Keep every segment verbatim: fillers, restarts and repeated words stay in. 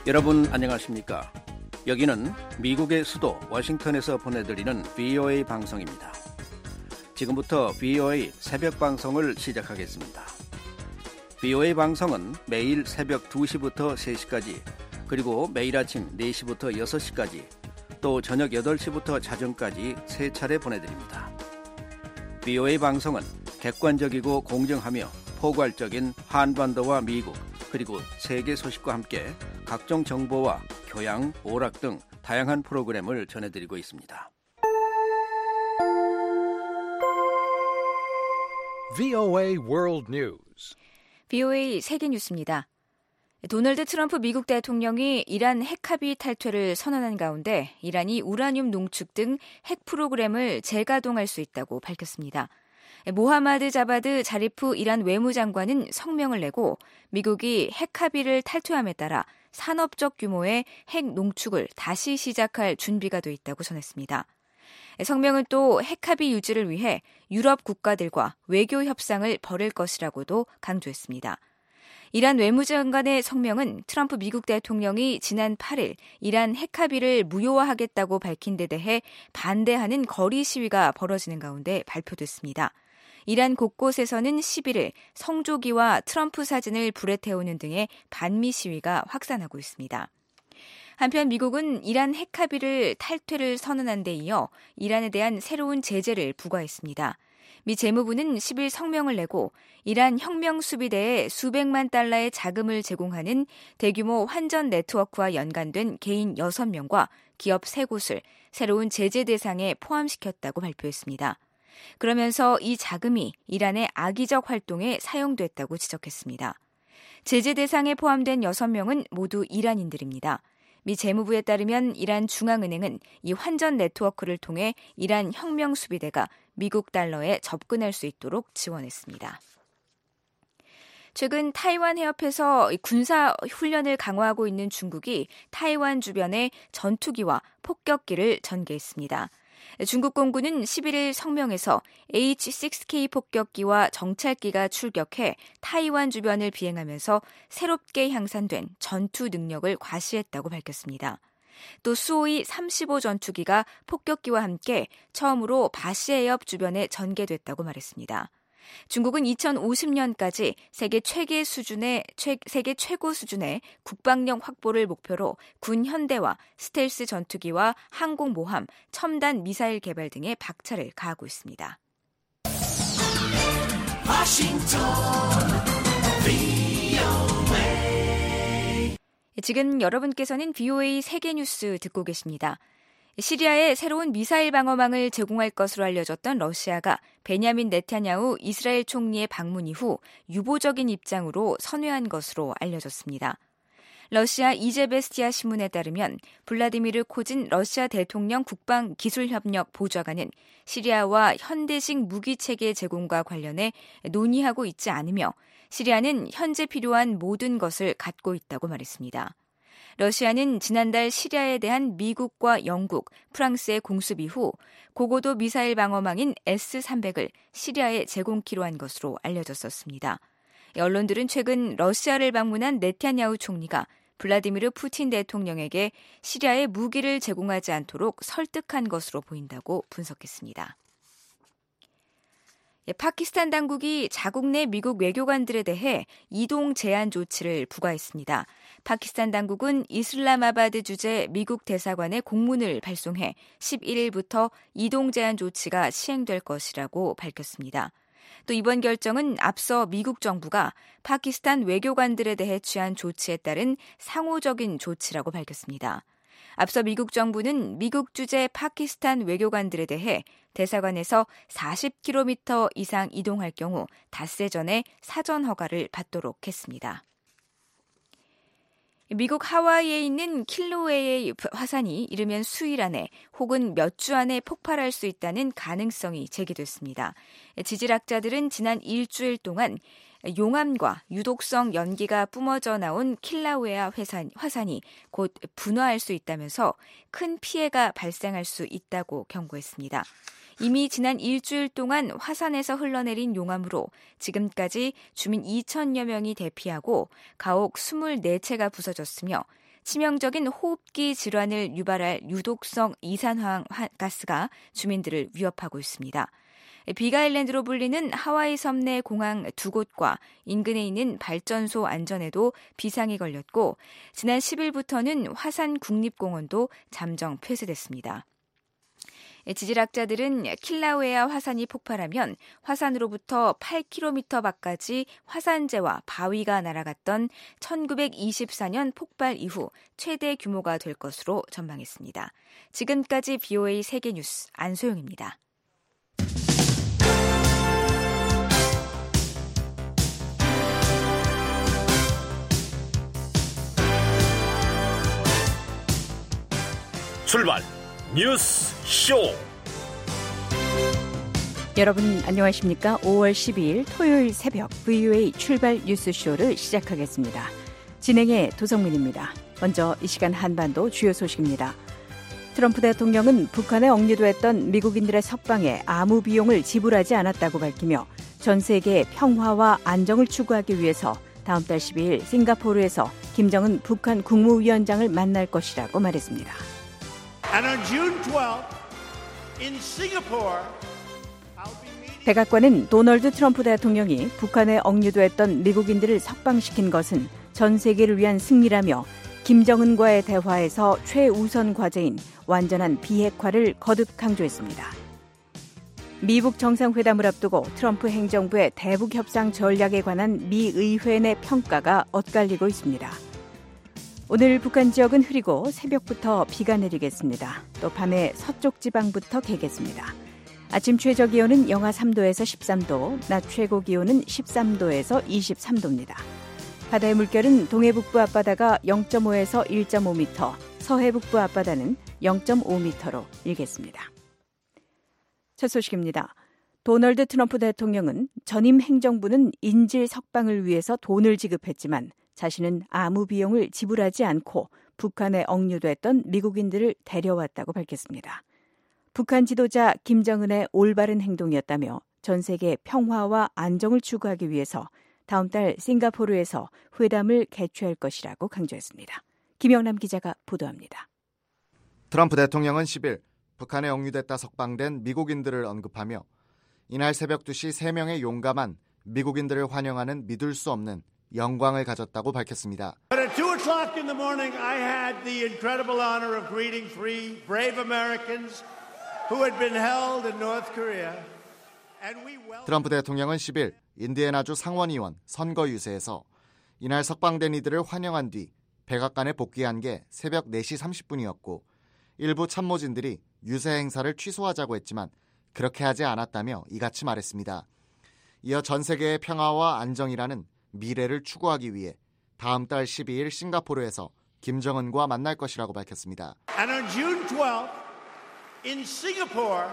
여러분 안녕하십니까? 여기는 미국의 수도 워싱턴에서 보내드리는 브이오에이 방송입니다. 지금부터 브이오에이 새벽 방송을 시작하겠습니다. 브이오에이 방송은 매일 새벽 두 시부터 세 시까지, 그리고 매일 아침 네 시부터 여섯 시까지, 또 저녁 여덟 시부터 자정까지 세 차례 보내드립니다. 브이오에이 방송은 객관적이고 공정하며 포괄적인 한반도와 미국, 그리고 세계 소식과 함께 각종 정보와 교양, 오락 등 다양한 프로그램을 전해드리고 있습니다. 브이오에이 World News. 브이오에이 세계 뉴스입니다. 도널드 트럼프 미국 대통령이 이란 핵합의 탈퇴를 선언한 가운데 이란이 우라늄 농축 등 핵 프로그램을 재가동할 수 있다고 밝혔습니다. 모하마드 자바드 자리프 이란 외무장관은 성명을 내고 미국이 핵 합의를 탈퇴함에 따라 산업적 규모의 핵 농축을 다시 시작할 준비가 돼 있다고 전했습니다. 성명은 또 핵 합의 유지를 위해 유럽 국가들과 외교 협상을 벌일 것이라고도 강조했습니다. 이란 외무장관의 성명은 트럼프 미국 대통령이 지난 팔 일 이란 핵 합의를 무효화하겠다고 밝힌 데 대해 반대하는 거리 시위가 벌어지는 가운데 발표됐습니다. 이란 곳곳에서는 십일 일 성조기와 트럼프 사진을 불에 태우는 등의 반미 시위가 확산하고 있습니다. 한편 미국은 이란 핵 합의를 탈퇴를 선언한 데 이어 이란에 대한 새로운 제재를 부과했습니다. 미 재무부는 십 일 성명을 내고 이란 혁명수비대에 수백만 달러의 자금을 제공하는 대규모 환전 네트워크와 연관된 개인 여섯 명과 기업 세 곳을 새로운 제재 대상에 포함시켰다고 발표했습니다. 그러면서 이 자금이 이란의 악의적 활동에 사용됐다고 지적했습니다. 제재 대상에 포함된 여섯 명은 모두 이란인들입니다. 미 재무부에 따르면 이란 중앙은행은 이 환전 네트워크를 통해 이란 혁명수비대가 미국 달러에 접근할 수 있도록 지원했습니다. 최근 타이완 해협에서 군사 훈련을 강화하고 있는 중국이 타이완 주변에 전투기와 폭격기를 전개했습니다. 중국 공군은 십일 일 성명에서 에이치 식스 케이 폭격기와 정찰기가 출격해 타이완 주변을 비행하면서 새롭게 향상된 전투 능력을 과시했다고 밝혔습니다. 또 수호이 삼십오 전투기가 폭격기와 함께 처음으로 바시해협 주변에 전개됐다고 말했습니다. 중국은 이천오십 년까지 세계 최계 수준의 최, 세계 최고 수준의 국방력 확보를 목표로 군 현대화, 스텔스 전투기와 항공모함, 첨단 미사일 개발 등의 박차를 가하고 있습니다. 워싱턴, 브이오에이. 지금 여러분께서는 브이오에이 세계뉴스 듣고 계십니다. 시리아에 새로운 미사일 방어망을 제공할 것으로 알려졌던 러시아가 베냐민 네타냐후 이스라엘 총리의 방문 이후 유보적인 입장으로 선회한 것으로 알려졌습니다. 러시아 이제베스티아 신문에 따르면 블라디미르 코진 러시아 대통령 국방기술협력 보좌관은 시리아와 현대식 무기체계 제공과 관련해 논의하고 있지 않으며 시리아는 현재 필요한 모든 것을 갖고 있다고 말했습니다. 러시아는 지난달 시리아에 대한 미국과 영국, 프랑스의 공습 이후 고고도 미사일 방어망인 에스 삼백을 시리아에 제공키로 한 것으로 알려졌었습니다. 언론들은 최근 러시아를 방문한 네타냐후 총리가 블라디미르 푸틴 대통령에게 시리아에 무기를 제공하지 않도록 설득한 것으로 보인다고 분석했습니다. 파키스탄 당국이 자국 내 미국 외교관들에 대해 이동 제한 조치를 부과했습니다. 파키스탄 당국은 이슬라마바드 주재 미국 대사관에 공문을 발송해 십일 일부터 이동 제한 조치가 시행될 것이라고 밝혔습니다. 또 이번 결정은 앞서 미국 정부가 파키스탄 외교관들에 대해 취한 조치에 따른 상호적인 조치라고 밝혔습니다. 앞서 미국 정부는 미국 주재 파키스탄 외교관들에 대해 대사관에서 사십 킬로미터 이상 이동할 경우 닷새 전에 사전 허가를 받도록 했습니다. 미국 하와이에 있는 킬로웨이의 화산이 이르면 수일 안에 혹은 몇 주 안에 폭발할 수 있다는 가능성이 제기됐습니다. 지질학자들은 지난 일주일 동안 용암과 유독성 연기가 뿜어져 나온 킬라우에아 화산, 화산이 곧 분화할 수 있다면서 큰 피해가 발생할 수 있다고 경고했습니다. 이미 지난 일주일 동안 화산에서 흘러내린 용암으로 지금까지 주민 이천여 명이 대피하고 가옥 이십사 채가 부서졌으며 치명적인 호흡기 질환을 유발할 유독성 이산화가스가 주민들을 위협하고 있습니다. 빅아일랜드로 불리는 하와이 섬 내 공항 두 곳과 인근에 있는 발전소 안전에도 비상이 걸렸고 지난 십 일부터는 화산 국립공원도 잠정 폐쇄됐습니다. 지질학자들은 킬라우에아 화산이 폭발하면 화산으로부터 팔 킬로미터 밖까지 화산재와 바위가 날아갔던 천구백이십사 년 폭발 이후 최대 규모가 될 것으로 전망했습니다. 지금까지 브이오에이 세계뉴스 안소영입니다. 출발 뉴스 쇼. 여러분 안녕하십니까? 오월 십이일 토요일 새벽 브이오에이 출발 뉴스 쇼를 시작하겠습니다. 진행의 도성민입니다. 먼저 이 시간 한반도 주요 소식입니다. 트럼프 대통령은 북한에 억류됐던 미국인들의 석방에 아무 비용을 지불하지 않았다고 밝히며 전 세계의 평화와 안정을 추구하기 위해서 다음 달 십이일 싱가포르에서 김정은 북한 국무위원장을 만날 것이라고 말했습니다. And on June twelfth, in Singapore, 백악관은 도널드 트럼프 대통령이 북한에 억류됐던 미국인들을 석방시킨 것은 전 세계를 위한 승리라며 김정은과의 대화에서 최우선 과제인 완전한 비핵화를 거듭 강조했습니다. 미북 정상회담을 앞두고 트럼프 행정부의 대북 협상 전략에 관한 미 의회 내 평가가 엇갈리고 있습니다. 오늘 북한 지역은 흐리고 새벽부터 비가 내리겠습니다. 또 밤에 서쪽 지방부터 개겠습니다. 아침 최저 기온은 영하 삼 도에서 십삼 도, 낮 최고 기온은 십삼 도에서 이십삼 도입니다. 바다의 물결은 동해북부 앞바다가 영 점 오에서 일 점 오 미터, 서해북부 앞바다는 영 점 오 미터로 일겠습니다. 첫 소식입니다. 도널드 트럼프 대통령은 전임 행정부는 인질 석방을 위해서 돈을 지급했지만 자신은 아무 비용을 지불하지 않고 북한에 억류됐던 미국인들을 데려왔다고 밝혔습니다. 북한 지도자 김정은의 올바른 행동이었다며 전 세계 평화와 안정을 추구하기 위해서 다음 달 싱가포르에서 회담을 개최할 것이라고 강조했습니다. 김영남 기자가 보도합니다. 트럼프 대통령은 십일 북한에 억류됐다 석방된 미국인들을 언급하며 이날 새벽 두 시 세 명의 용감한 미국인들을 환영하는 믿을 수 없는 영광을 가졌다고 밝혔습니다. But at two o'clock in the morning, I had the incredible honor of greeting three brave Americans who had been held in North Korea. And we welcomed... 트럼프 대통령은 십일 인디애나주 상원의원 선거 유세에서 이날 석방된 이들을 환영한 뒤 백악관에 복귀한 게 새벽 네 시 삼십 분이었고 일부 참모진들이 유세 행사를 취소하자고 했지만 그렇게 하지 않았다며 이같이 말했습니다. 이어 전 세계의 평화와 안정이라는 미래를 추구하기 위해 다음 달 십이일 싱가포르에서 김정은과 만날 것이라고 밝혔습니다. And on June twelfth, in Singapore,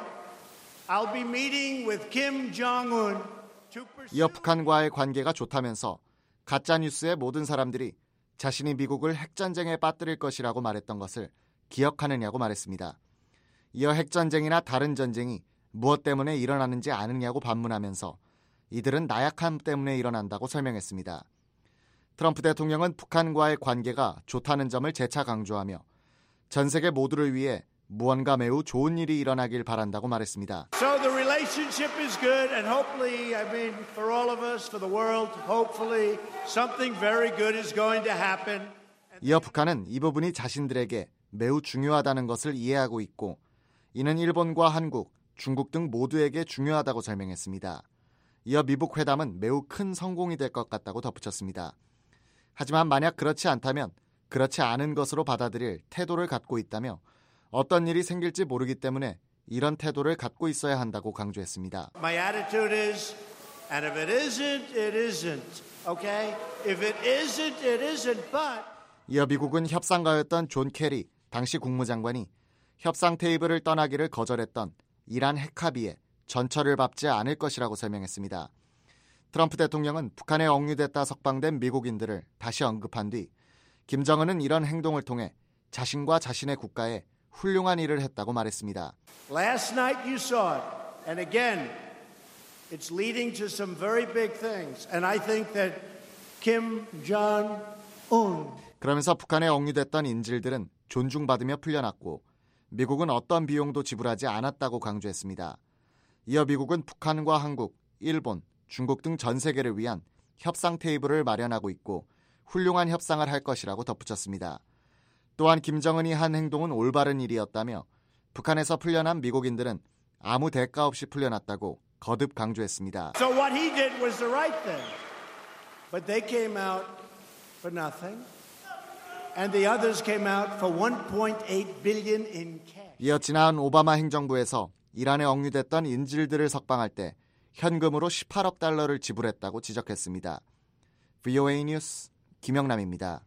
I'll be meeting with Kim Jong-un to pursue... 이어 북한과의 관계가 좋다면서 가짜뉴스의 모든 사람들이 자신이 미국을 핵전쟁에 빠뜨릴 것이라고 말했던 것을 기억하느냐고 말했습니다. 이어 핵전쟁이나 다른 전쟁이 무엇 때문에 일어나는지 아느냐고 반문하면서 이들은 나약함 때문에 일어난다고 설명했습니다. 트럼프 대통령은 북한과의 관계가 좋다는 점을 재차 강조하며 전 세계 모두를 위해 무언가 매우 좋은 일이 일어나길 바란다고 말했습니다. So the relationship is good and hopefully, I mean, for all of us, for the world, hopefully something very good is going to happen. 이어 북한은 이 부분이 자신들에게 매우 중요하다는 것을 이해하고 있고 이는 일본과 한국, 중국 등 모두에게 중요하다고 설명했습니다. 이어 미북 회담은 매우 큰 성공이 될 것 같다고 덧붙였습니다. 하지만 만약 그렇지 않다면 그렇지 않은 것으로 받아들일 태도를 갖고 있다며 어떤 일이 생길지 모르기 때문에 이런 태도를 갖고 있어야 한다고 강조했습니다. My attitude is, and if it isn't, it isn't. Okay? If it isn't, it isn't. But 이어 미국은 협상가였던 존 케리 당시 국무장관이 협상 테이블을 떠나기를 거절했던 이란 핵합의에 전철을 밟지 않을 것이라고 설명했습니다. 트럼프 대통령은 북한에 억류됐다 석방된 미국인들을 다시 언급한 뒤 김정은은 이런 행동을 통해 자신과 자신의 국가에 훌륭한 일을 했다고 말했습니다. Last night you saw it, and again, it's leading to some very big things. And I think that Kim Jong-un 그러면서 북한에 억류됐던 인질들은 존중받으며 풀려났고 미국은 어떤 비용도 지불하지 않았다고 강조했습니다. 이어 미국은 북한과 한국, 일본, 중국 등 전 세계를 위한 협상 테이블을 마련하고 있고 훌륭한 협상을 할 것이라고 덧붙였습니다. 또한 김정은이 한 행동은 올바른 일이었다며 북한에서 풀려난 미국인들은 아무 대가 없이 풀려났다고 거듭 강조했습니다. So what he did was the right thing. But they came out for nothing. And the others came out for one point eight billion in cash. 이어 지난 오바마 행정부에서 이란에 억류됐던 인질들을 석방할 때 현금으로 십팔억 달러를 지불했다고 지적했습니다. 브이오에이 뉴스 김영남입니다.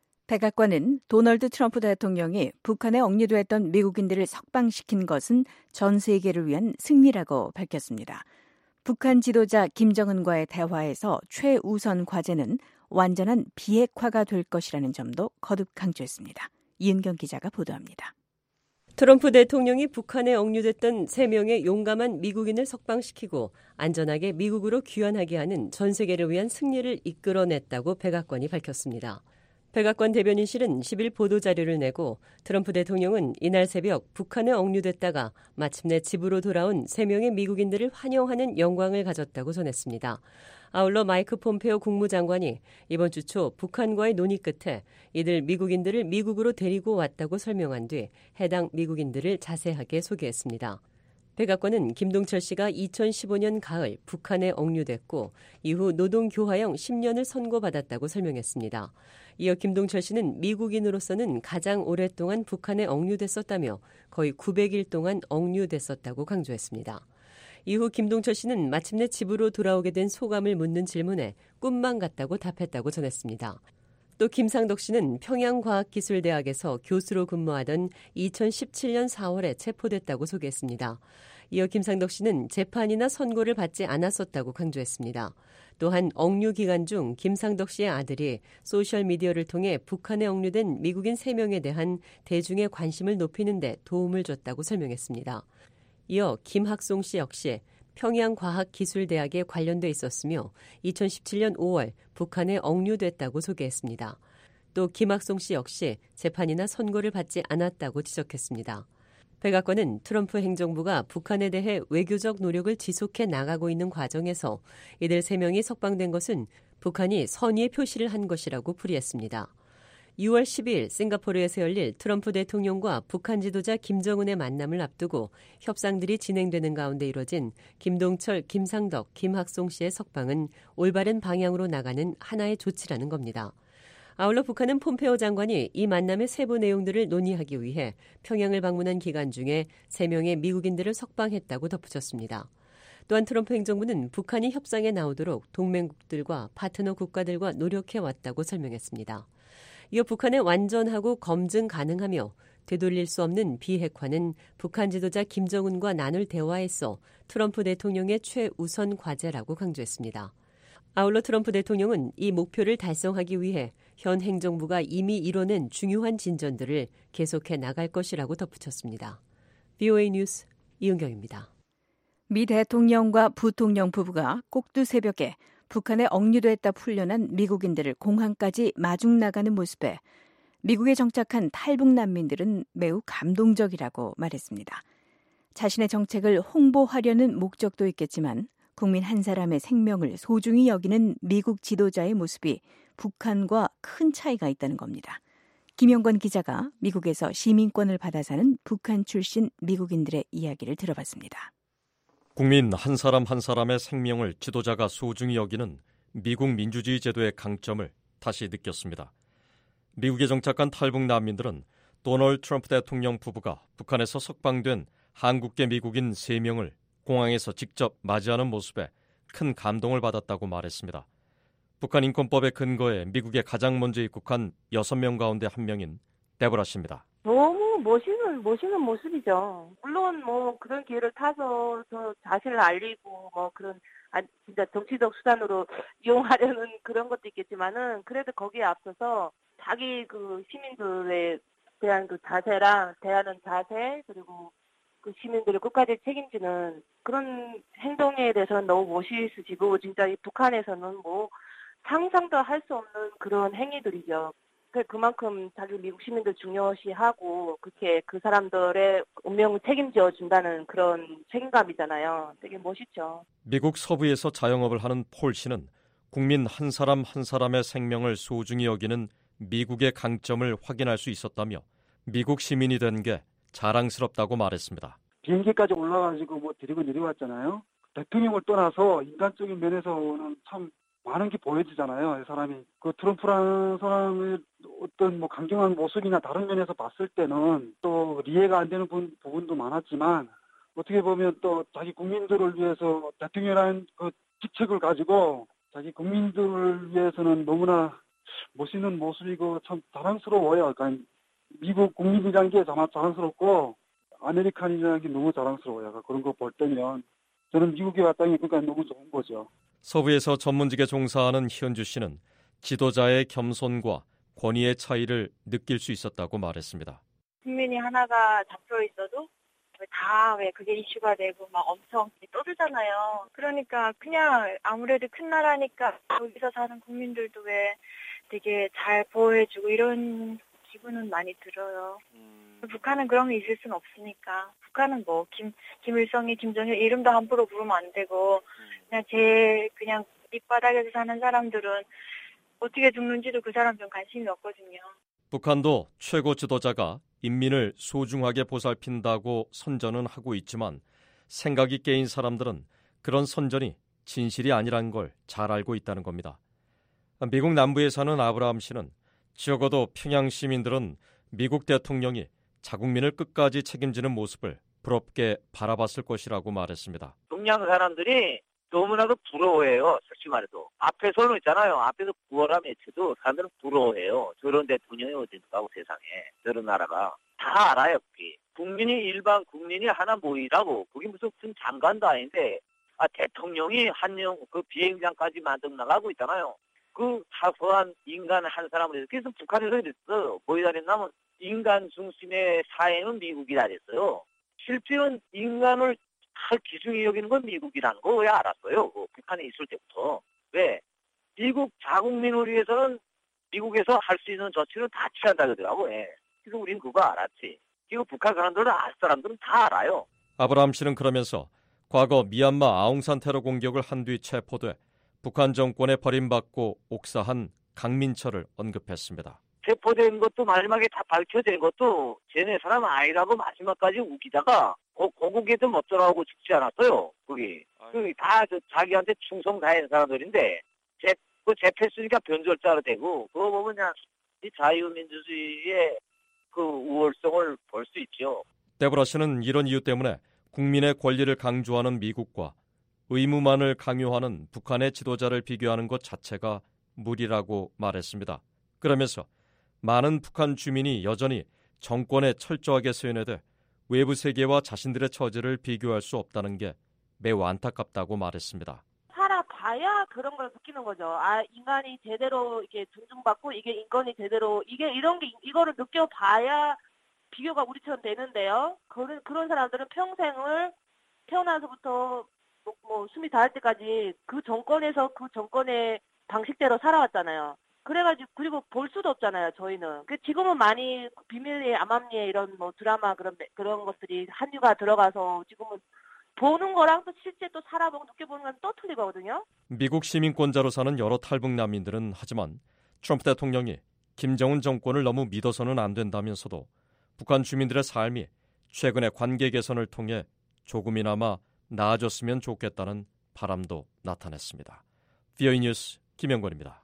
백악관은 도널드 트럼프 대통령이 북한에 억류됐던 미국인들을 석방시킨 것은 전 세계를 위한 승리라고 밝혔습니다. 북한 지도자 김정은과의 대화에서 최우선 과제는 완전한 비핵화가 될 것이라는 점도 거듭 강조했습니다. 이은경 기자가 보도합니다. 트럼프 대통령이 북한에 억류됐던 세 명의 용감한 미국인을 석방시키고 안전하게 미국으로 귀환하게 하는 전 세계를 위한 승리를 이끌어냈다고 백악관이 밝혔습니다. 백악관 대변인실은 십일 보도자료를 내고 트럼프 대통령은 이날 새벽 북한에 억류됐다가 마침내 집으로 돌아온 세 명의 미국인들을 환영하는 영광을 가졌다고 전했습니다. 아울러 마이크 폼페오 국무장관이 이번 주 초 북한과의 논의 끝에 이들 미국인들을 미국으로 데리고 왔다고 설명한 뒤 해당 미국인들을 자세하게 소개했습니다. 백악관은 김동철 씨가 이천십오 년 가을 북한에 억류됐고 이후 노동교화형 십 년을 선고받았다고 설명했습니다. 이어 김동철 씨는 미국인으로서는 가장 오랫동안 북한에 억류됐었다며 거의 구백 일 동안 억류됐었다고 강조했습니다. 이후 김동철 씨는 마침내 집으로 돌아오게 된 소감을 묻는 질문에 꿈만 같다고 답했다고 전했습니다. 또 김상덕 씨는 평양과학기술대학에서 교수로 근무하던 이천십칠 년 사월에 체포됐다고 소개했습니다. 이어 김상덕 씨는 재판이나 선고를 받지 않았었다고 강조했습니다. 또한 억류 기간 중 김상덕 씨의 아들이 소셜미디어를 통해 북한에 억류된 미국인 세 명에 대한 대중의 관심을 높이는 데 도움을 줬다고 설명했습니다. 이어 김학송 씨 역시 평양과학기술대학에 관련돼 있었으며 이천십칠 년 오월 북한에 억류됐다고 소개했습니다. 또 김학송 씨 역시 재판이나 선고를 받지 않았다고 지적했습니다. 백악관은 트럼프 행정부가 북한에 대해 외교적 노력을 지속해 나가고 있는 과정에서 이들 세 명이 석방된 것은 북한이 선의의 표시를 한 것이라고 풀이했습니다. 유월 십이일 싱가포르에서 열릴 트럼프 대통령과 북한 지도자 김정은의 만남을 앞두고 협상들이 진행되는 가운데 이뤄진 김동철, 김상덕, 김학송 씨의 석방은 올바른 방향으로 나가는 하나의 조치라는 겁니다. 아울러 북한은 폼페오 장관이 이 만남의 세부 내용들을 논의하기 위해 평양을 방문한 기간 중에 세 명의 미국인들을 석방했다고 덧붙였습니다. 또한 트럼프 행정부는 북한이 협상에 나오도록 동맹국들과 파트너 국가들과 노력해왔다고 설명했습니다. 이어 북한의 완전하고 검증 가능하며 되돌릴 수 없는 비핵화는 북한 지도자 김정은과 나눌 대화에서 트럼프 대통령의 최우선 과제라고 강조했습니다. 아울러 트럼프 대통령은 이 목표를 달성하기 위해 현 행정부가 이미 이뤄낸 중요한 진전들을 계속해 나갈 것이라고 덧붙였습니다. 브이오에이 뉴스 이은경입니다. 미 대통령과 부통령 부부가 꼭두 새벽에 북한에 억류됐다 풀려난 미국인들을 공항까지 마중 나가는 모습에 미국에 정착한 탈북 난민들은 매우 감동적이라고 말했습니다. 자신의 정책을 홍보하려는 목적도 있겠지만 국민 한 사람의 생명을 소중히 여기는 미국 지도자의 모습이 북한과 큰 차이가 있다는 겁니다. 김영권 기자가 미국에서 시민권을 받아 사는 북한 출신 미국인들의 이야기를 들어봤습니다. 국민 한 사람 한 사람의 생명을 지도자가 소중히 여기는 미국 민주주의 제도의 강점을 다시 느꼈습니다. 미국에 정착한 탈북 난민들은 도널드 트럼프 대통령 부부가 북한에서 석방된 한국계 미국인 세 명을 공항에서 직접 맞이하는 모습에 큰 감동을 받았다고 말했습니다. 북한 인권법의 근거에 미국에 가장 먼저 입국한 여섯 명 가운데 한 명인 데보라 씨입니다. 너무 멋있는, 멋있는 모습이죠. 물론 뭐 그런 기회를 타서 저 자신을 알리고 뭐 그런, 아, 진짜 정치적 수단으로 이용하려는 그런 것도 있겠지만은 그래도 거기에 앞서서 자기 그 시민들에 대한 그 자세랑 대하는 자세 그리고 그 시민들을 끝까지 책임지는 그런 행동에 대해서는 너무 멋있으시고 진짜 이 북한에서는 뭐 상상도 할 수 없는 그런 행위들이죠. 그만큼 자기 미국 시민들 중요시하고 그렇게 그 사람들의 운명을 책임져 준다는 그런 책임감이잖아요. 되게 멋있죠. 미국 서부에서 자영업을 하는 폴 씨는 국민 한 사람 한 사람의 생명을 소중히 여기는 미국의 강점을 확인할 수 있었다며 미국 시민이 된 게 자랑스럽다고 말했습니다. 비행기까지 올라가지고 뭐 데리고 내려왔잖아요. 대통령을 떠나서 인간적인 면에서는 참 많은 게 보여지잖아요. 이 사람이 그 트럼프라는 사람의 어떤 뭐 강경한 모습이나 다른 면에서 봤을 때는 또 이해가 안 되는 부, 부분도 많았지만 어떻게 보면 또 자기 국민들을 위해서 대통령이라는 그 직책을 가지고 자기 국민들을 위해서는 너무나 멋있는 모습이고 참 자랑스러워요. 그러니까 미국 국민이라는 게 정말 자랑스럽고 아메리칸이라는 게 너무 자랑스러워요. 그런 거 볼 때면 저는 미국에 왔다는 게 그러니까 너무 좋은 거죠. 서부에서 전문직에 종사하는 현주 씨는 지도자의 겸손과 권위의 차이를 느낄 수 있었다고 말했습니다. 국민이 하나가 잡혀 있어도 다 왜 그게 이슈가 되고 막 엄청 떠들잖아요. 그러니까 그냥 아무래도 큰 나라니까 여기서 사는 국민들도 왜 되게 잘 보호해주고 이런 기분은 많이 들어요. 음. 북한은 그런 게 있을 수는 없으니까. 북한은 뭐 김, 김일성이 김정일 이름도 함부로 부르면 안 되고 그냥 제 그냥 밑바닥에서 사는 사람들은 어떻게 죽는지도 그 사람 좀 관심이 없거든요. 북한도 최고 지도자가 인민을 소중하게 보살핀다고 선전은 하고 있지만 생각이 깨인 사람들은 그런 선전이 진실이 아니란 걸 잘 알고 있다는 겁니다. 미국 남부에 사는 아브라함 씨는 적어도 평양 시민들은 미국 대통령이 자국민을 끝까지 책임지는 모습을 부럽게 바라봤을 것이라고 말했습니다. 평양 사람들이 너무나도 부러워해요. 솔직히 말해도. 앞에서는 있잖아요. 앞에서 구호라 외쳐도 사람들은 부러워해요. 저런 대통령이 어딘가고 세상에. 저런 나라가. 다 알아요. 그게. 국민이 일반 국민이 하나 모이라고. 그게 무슨 장관도 아닌데 아 대통령이 한영 그 비행장까지 만들어 나가고 있잖아요. 그 사소한 인간 한 사람을 해서 그래서 북한에서 그랬어. 뭐이다 그랬냐면 인간 중심의 사회는 미국이다 그랬어요. 실제는 인간을 할 기준이 여기는 건 미국이라는 거 왜 알았어요? 그 북한에 있을 때부터. 왜? 미국 자국민을 위해서는 미국에서 할 수 있는 조치를 다 취한다 그러더라고. 예. 그래서 우린 그거 알았지. 이거 북한 사람들은 알 사람들은 다 알아요. 아브라함 씨는 그러면서 과거 미얀마 아웅산 테러 공격을 한 뒤 체포돼 북한 정권에 버림받고 옥사한 강민철을 언급했습니다. 체포된 것도 마지막에 다 밝혀진 것도 쟤네 사람 아니라고 마지막까지 우기다가 고, 고국에도 멋져나오고 죽지 않았어요. 거기. 그 다 자기한테 충성 다하는 사람들인데 제, 그 재패했으니까 변절자로 되고 그거 보면 그냥 이 자유민주주의의 그 우월성을 볼 수 있죠. 데보라 씨는 이런 이유 때문에 국민의 권리를 강조하는 미국과 의무만을 강요하는 북한의 지도자를 비교하는 것 자체가 무리라고 말했습니다. 그러면서 많은 북한 주민이 여전히 정권에 철저하게 소연해돼 외부 세계와 자신들의 처지를 비교할 수 없다는 게 매우 안타깝다고 말했습니다. 살아봐야 그런 걸 느끼는 거죠. 아, 인간이 제대로 이게 존중받고 이게 인권이 제대로 이게 이런 게 이거를 느껴봐야 비교가 우리처럼 되는데요. 그런 그런 사람들은 평생을 태어나서부터 뭐, 뭐 숨이 닿을 때까지 그 정권에서 그 정권의 방식대로 살아왔잖아요. 그래가지고 그리고 볼 수도 없잖아요. 저희는. 그 지금은 많이 비밀리에 암암리에 이런 뭐 드라마 그런 그런 것들이 한류가 들어가서 지금은 보는 거랑 또 실제 또 살아보고 느껴보는 건 또 틀리거든요. 미국 시민권자로 사는 여러 탈북 난민들은 하지만 트럼프 대통령이 김정은 정권을 너무 믿어서는 안 된다면서도 북한 주민들의 삶이 최근의 관계 개선을 통해 조금이나마 나아졌으면 좋겠다는 바람도 나타냈습니다. 비오이 뉴스 김영권입니다.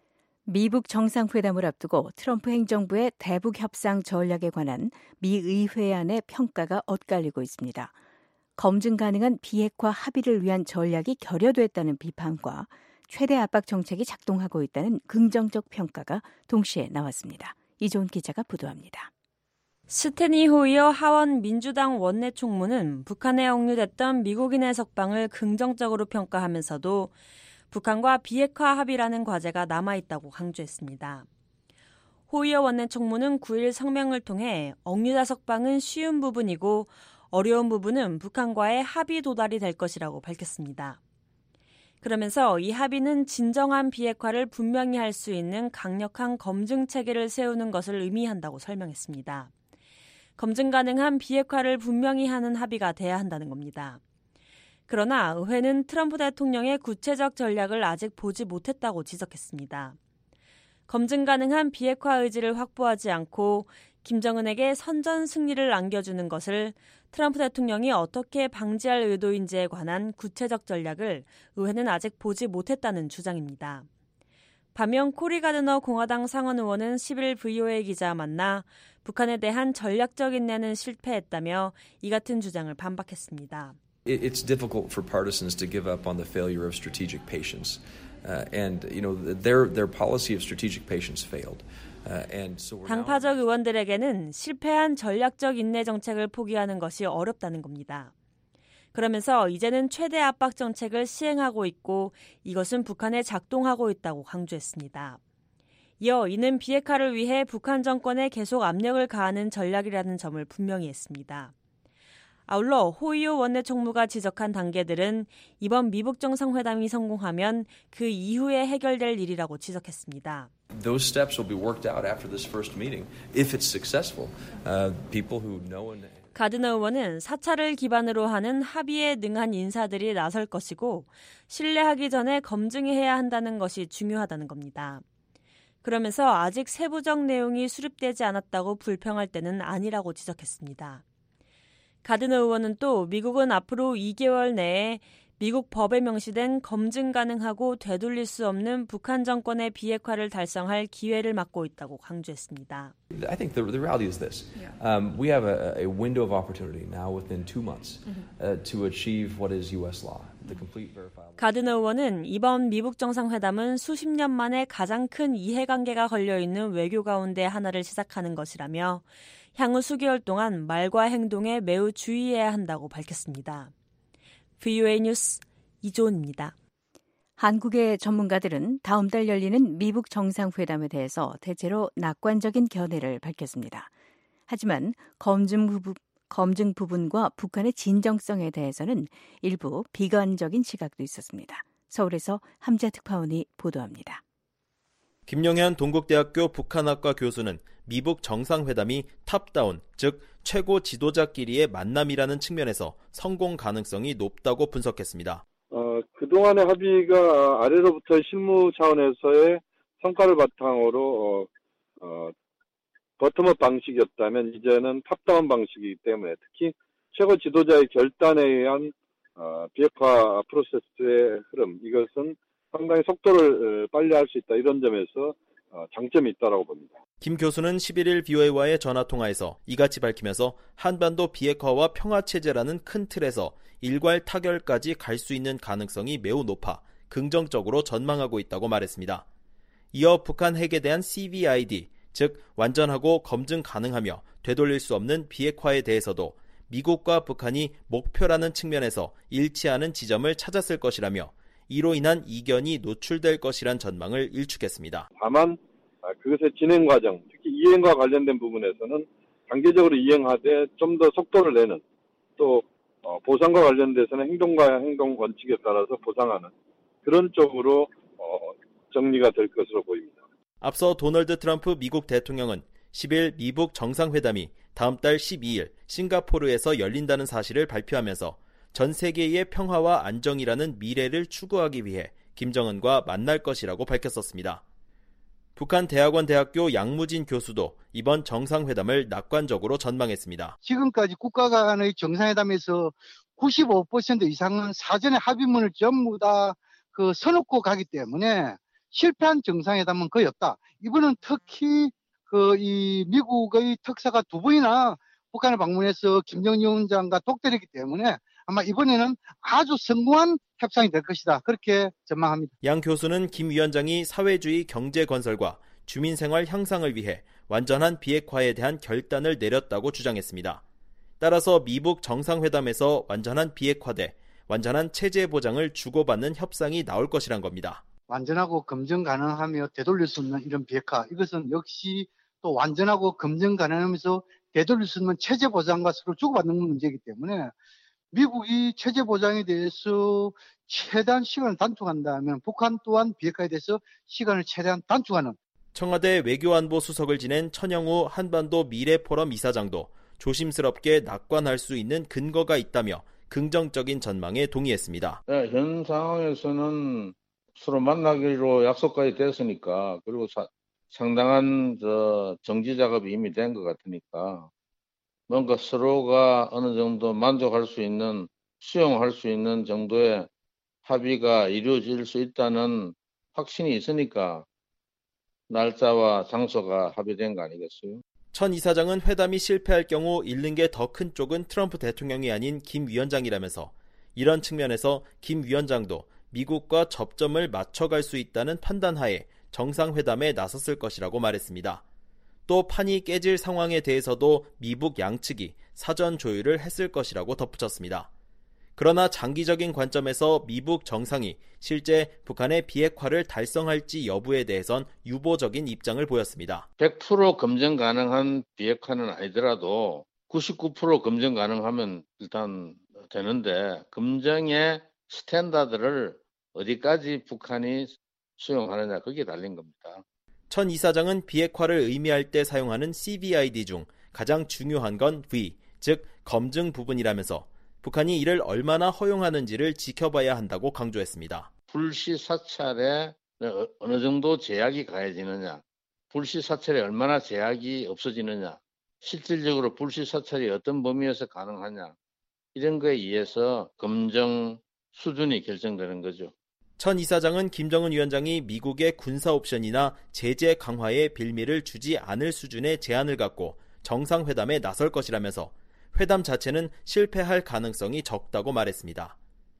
미북 정상회담을 앞두고 트럼프 행정부의 대북 협상 전략에 관한 미 의회안의 평가가 엇갈리고 있습니다. 검증 가능한 비핵화 합의를 위한 전략이 결여됐다는 비판과 최대 압박 정책이 작동하고 있다는 긍정적 평가가 동시에 나왔습니다. 이존 기자가 보도합니다. 스테니 호이어 하원 민주당 원내 총무는 북한에 억류됐던 미국인의 석방을 긍정적으로 평가하면서도 북한과 비핵화 합의라는 과제가 남아있다고 강조했습니다. 호이어 원내 총무는 구일 성명을 통해 억류자 석방은 쉬운 부분이고 어려운 부분은 북한과의 합의 도달이 될 것이라고 밝혔습니다. 그러면서 이 합의는 진정한 비핵화를 분명히 할 수 있는 강력한 검증 체계를 세우는 것을 의미한다고 설명했습니다. 검증 가능한 비핵화를 분명히 하는 합의가 돼야 한다는 겁니다. 그러나 의회는 트럼프 대통령의 구체적 전략을 아직 보지 못했다고 지적했습니다. 검증 가능한 비핵화 의지를 확보하지 않고 김정은에게 선전 승리를 안겨주는 것을 트럼프 대통령이 어떻게 방지할 의도인지에 관한 구체적 전략을 의회는 아직 보지 못했다는 주장입니다. 반면 코리 가드너 공화당 상원 의원은 십일 브이오에이 기자와 만나 북한에 대한 전략적 인내는 실패했다며 이 같은 주장을 반박했습니다. It's difficult for partisans to give up on the failure of strategic patience, uh, and you know their their policy of strategic patience failed. 당파적 의원들에게는 실패한 전략적 인내 정책을 포기하는 것이 어렵다는 겁니다. 그러면서 이제는 최대 압박 정책을 시행하고 있고 이것은 북한에 작동하고 있다고 강조했습니다. 이어 이는 비핵화를 위해 북한 정권에 계속 압력을 가하는 전략이라는 점을 분명히 했습니다. 아울러 호이오 원내총무가 지적한 단계들은 이번 미북 정상회담이 성공하면 그 이후에 해결될 일이라고 지적했습니다. Those steps will be worked out after this first meeting. If it's successful, uh, people who know and 가드너 의원은 사찰을 기반으로 하는 합의에 능한 인사들이 나설 것이고 신뢰하기 전에 검증해야 한다는 것이 중요하다는 겁니다. 그러면서 아직 세부적 내용이 수립되지 않았다고 불평할 때는 아니라고 지적했습니다. 가드너 의원은 또 미국은 앞으로 이 개월 내에 미국 법에 명시된 검증 가능하고 되돌릴 수 없는 북한 정권의 비핵화를 달성할 기회를 맞고 있다고 강조했습니다. I think the, the reality is this. Um, we have a, a window of opportunity now within two months uh, to achieve what is U S law. The complete verifiable. 가드너 의원은 이번 미북 정상회담은 수십 년 만에 가장 큰 이해관계가 걸려있는 외교 가운데 하나를 시작하는 것이라며 향후 수개월 동안 말과 행동에 매우 주의해야 한다고 밝혔습니다. 브이오에이 뉴스 이조은입니다. 한국의 전문가들은 다음 달 열리는 미북 정상회담에 대해서 대체로 낙관적인 견해를 밝혔습니다. 하지만 검증, 부분, 검증 부분과 북한의 진정성에 대해서는 일부 비관적인 시각도 있었습니다. 서울에서 함자 특파원이 보도합니다. 김영현 동국대학교 북한학과 교수는 미북 정상회담이 탑다운, 즉 최고 지도자끼리의 만남이라는 측면에서 성공 가능성이 높다고 분석했습니다. 어, 그동안의 합의가 아래로부터 실무 차원에서의 성과를 바탕으로 어, 어, 버텀업 방식이었다면 이제는 탑다운 방식이기 때문에 특히 최고 지도자의 결단에 의한 어, 비핵화 프로세스의 흐름, 이것은 상당히 속도를 빨리 할 수 있다, 이런 점에서 장점이 있다고 봅니다. 김 교수는 십일일 브이오에이와의 전화통화에서 이같이 밝히면서 한반도 비핵화와 평화체제라는 큰 틀에서 일괄 타결까지 갈 수 있는 가능성이 매우 높아 긍정적으로 전망하고 있다고 말했습니다. 이어 북한 핵에 대한 씨브이아이디, 즉 완전하고 검증 가능하며 되돌릴 수 없는 비핵화에 대해서도 미국과 북한이 목표라는 측면에서 일치하는 지점을 찾았을 것이라며 이로 인한 이견이 노출될 것이란 전망을 일축했습니다. 다만 그것의 진행 과정, 특히 이행과 관련된 부분에서는 단계적으로 이행하되 좀 더 속도를 내는, 또 보상과 관련돼서는 행동과 행동 원칙에 따라서 보상하는 그런 쪽으로 정리가 될 것으로 보입니다. 앞서 도널드 트럼프 미국 대통령은 십일 미북 정상회담이 다음 달 십이일 싱가포르에서 열린다는 사실을 발표하면서 전 세계의 평화와 안정이라는 미래를 추구하기 위해 김정은과 만날 것이라고 밝혔었습니다. 북한 대학원 대학교 양무진 교수도 이번 정상회담을 낙관적으로 전망했습니다. 지금까지 국가 간의 정상회담에서 구십오 퍼센트 이상은 사전에 합의문을 전부 다 그 써놓고 가기 때문에 실패한 정상회담은 거의 없다. 이번은 특히 그 이 미국의 특사가 두 번이나 북한을 방문해서 김정은 위원장과 독대했기 때문에 아마 이번에는 아주 성공한 협상이 될 것이다, 그렇게 전망합니다. 양 교수는 김 위원장이 사회주의 경제 건설과 주민생활 향상을 위해 완전한 비핵화에 대한 결단을 내렸다고 주장했습니다. 따라서 미북 정상회담에서 완전한 비핵화 대 완전한 체제 보장을 주고받는 협상이 나올 것이란 겁니다. 완전하고 검증 가능하며 되돌릴 수 없는 이런 비핵화, 이것은 역시 또 완전하고 검증 가능하면서 되돌릴 수 있는 체제 보장과 서로 주고받는 문제이기 때문에 미국이 체제 보장에 대해서 최대한 시간을 단축한다면 북한 또한 비핵화에 대해서 시간을 최대한 단축하는. 청와대 외교안보 수석을 지낸 천영우 한반도 미래포럼 이사장도 조심스럽게 낙관할 수 있는 근거가 있다며 긍정적인 전망에 동의했습니다. 네, 현 상황에서는 서로 만나기로 약속까지 됐으니까 그리고 사, 상당한 저 정지 작업이 이미 된 것 같으니까 뭔가 서로가 어느 정도 만족할 수 있는 수용할 수 있는 정도의 합의가 이루어질 수 있다는 확신이 있으니까 날짜와 장소가 합의된 거 아니겠어요? 천 이사장은 회담이 실패할 경우 잃는 게 더 큰 쪽은 트럼프 대통령이 아닌 김 위원장이라면서 이런 측면에서 김 위원장도 미국과 접점을 맞춰갈 수 있다는 판단하에 정상회담에 나섰을 것이라고 말했습니다. 또 판이 깨질 상황에 대해서도 미북 양측이 사전 조율을 했을 것이라고 덧붙였습니다. 그러나 장기적인 관점에서 미북 정상이 실제 북한의 비핵화를 달성할지 여부에 대해선 유보적인 입장을 보였습니다. 백 퍼센트 검증 가능한 비핵화는 아니더라도 구십구 퍼센트 검증 가능하면 일단 되는데 검증의 스탠다드를 어디까지 북한이 수용하느냐 거기에 달린 겁니다. 천 이사장은 비핵화를 의미할 때 사용하는 씨브이아이디 중 가장 중요한 건 V, 즉 검증 부분이라면서 북한이 이를 얼마나 허용하는지를 지켜봐야 한다고 강조했습니다. 불시 사찰에 어느 정도 제약이 가해지느냐, 불시 사찰에 얼마나 제약이 없어지느냐, 실질적으로 불시 사찰이 어떤 범위에서 가능하냐, 이런 거에 의해서 검증 수준이 결정되는 거죠. 천 이사장은 김정은 위원장이 미국의 군사 옵션이나 제재 강화에 빌미를 주지 않을 수준의 제한을 갖고 정상회담에 나설 것이라면서 회담 자체는 실패할 가능성이 적다고 말했습니다.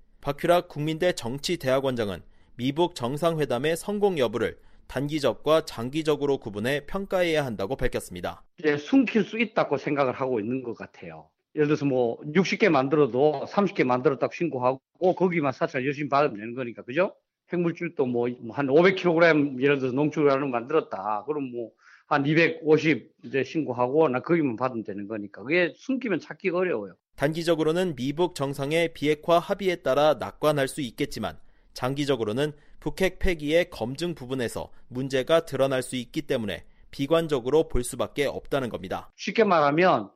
박규락 국민대 정치대학원장은 미북 정상회담의 성공 여부를 단기적과 장기적으로 구분해 평가해야 한다고 밝혔습니다. 이제 숨길 수 있다고 생각을 하고 있는 것 같아요. 예를 들어서 뭐 육십 개 만들어도 삼십 개 만들었다고 신고하고 거기만 사찰 열심히 받으면 되는 거니까, 그죠? 핵물질도 뭐 한 오백 킬로그램 예를 들어서 농축우라는 만들었다. 그럼 뭐 한 이백오십 이제 신고하고 나 거기만 받으면 되는 거니까 그게 숨기면 찾기가 어려워요. 단기적으로는 미북 정상의 비핵화 합의에 따라 낙관할 수 있겠지만 장기적으로는 북핵 폐기의 검증 부분에서 문제가 드러날 수 있기 때문에 비관적으로 볼 수밖에 없다는 겁니다. 쉽게 말하면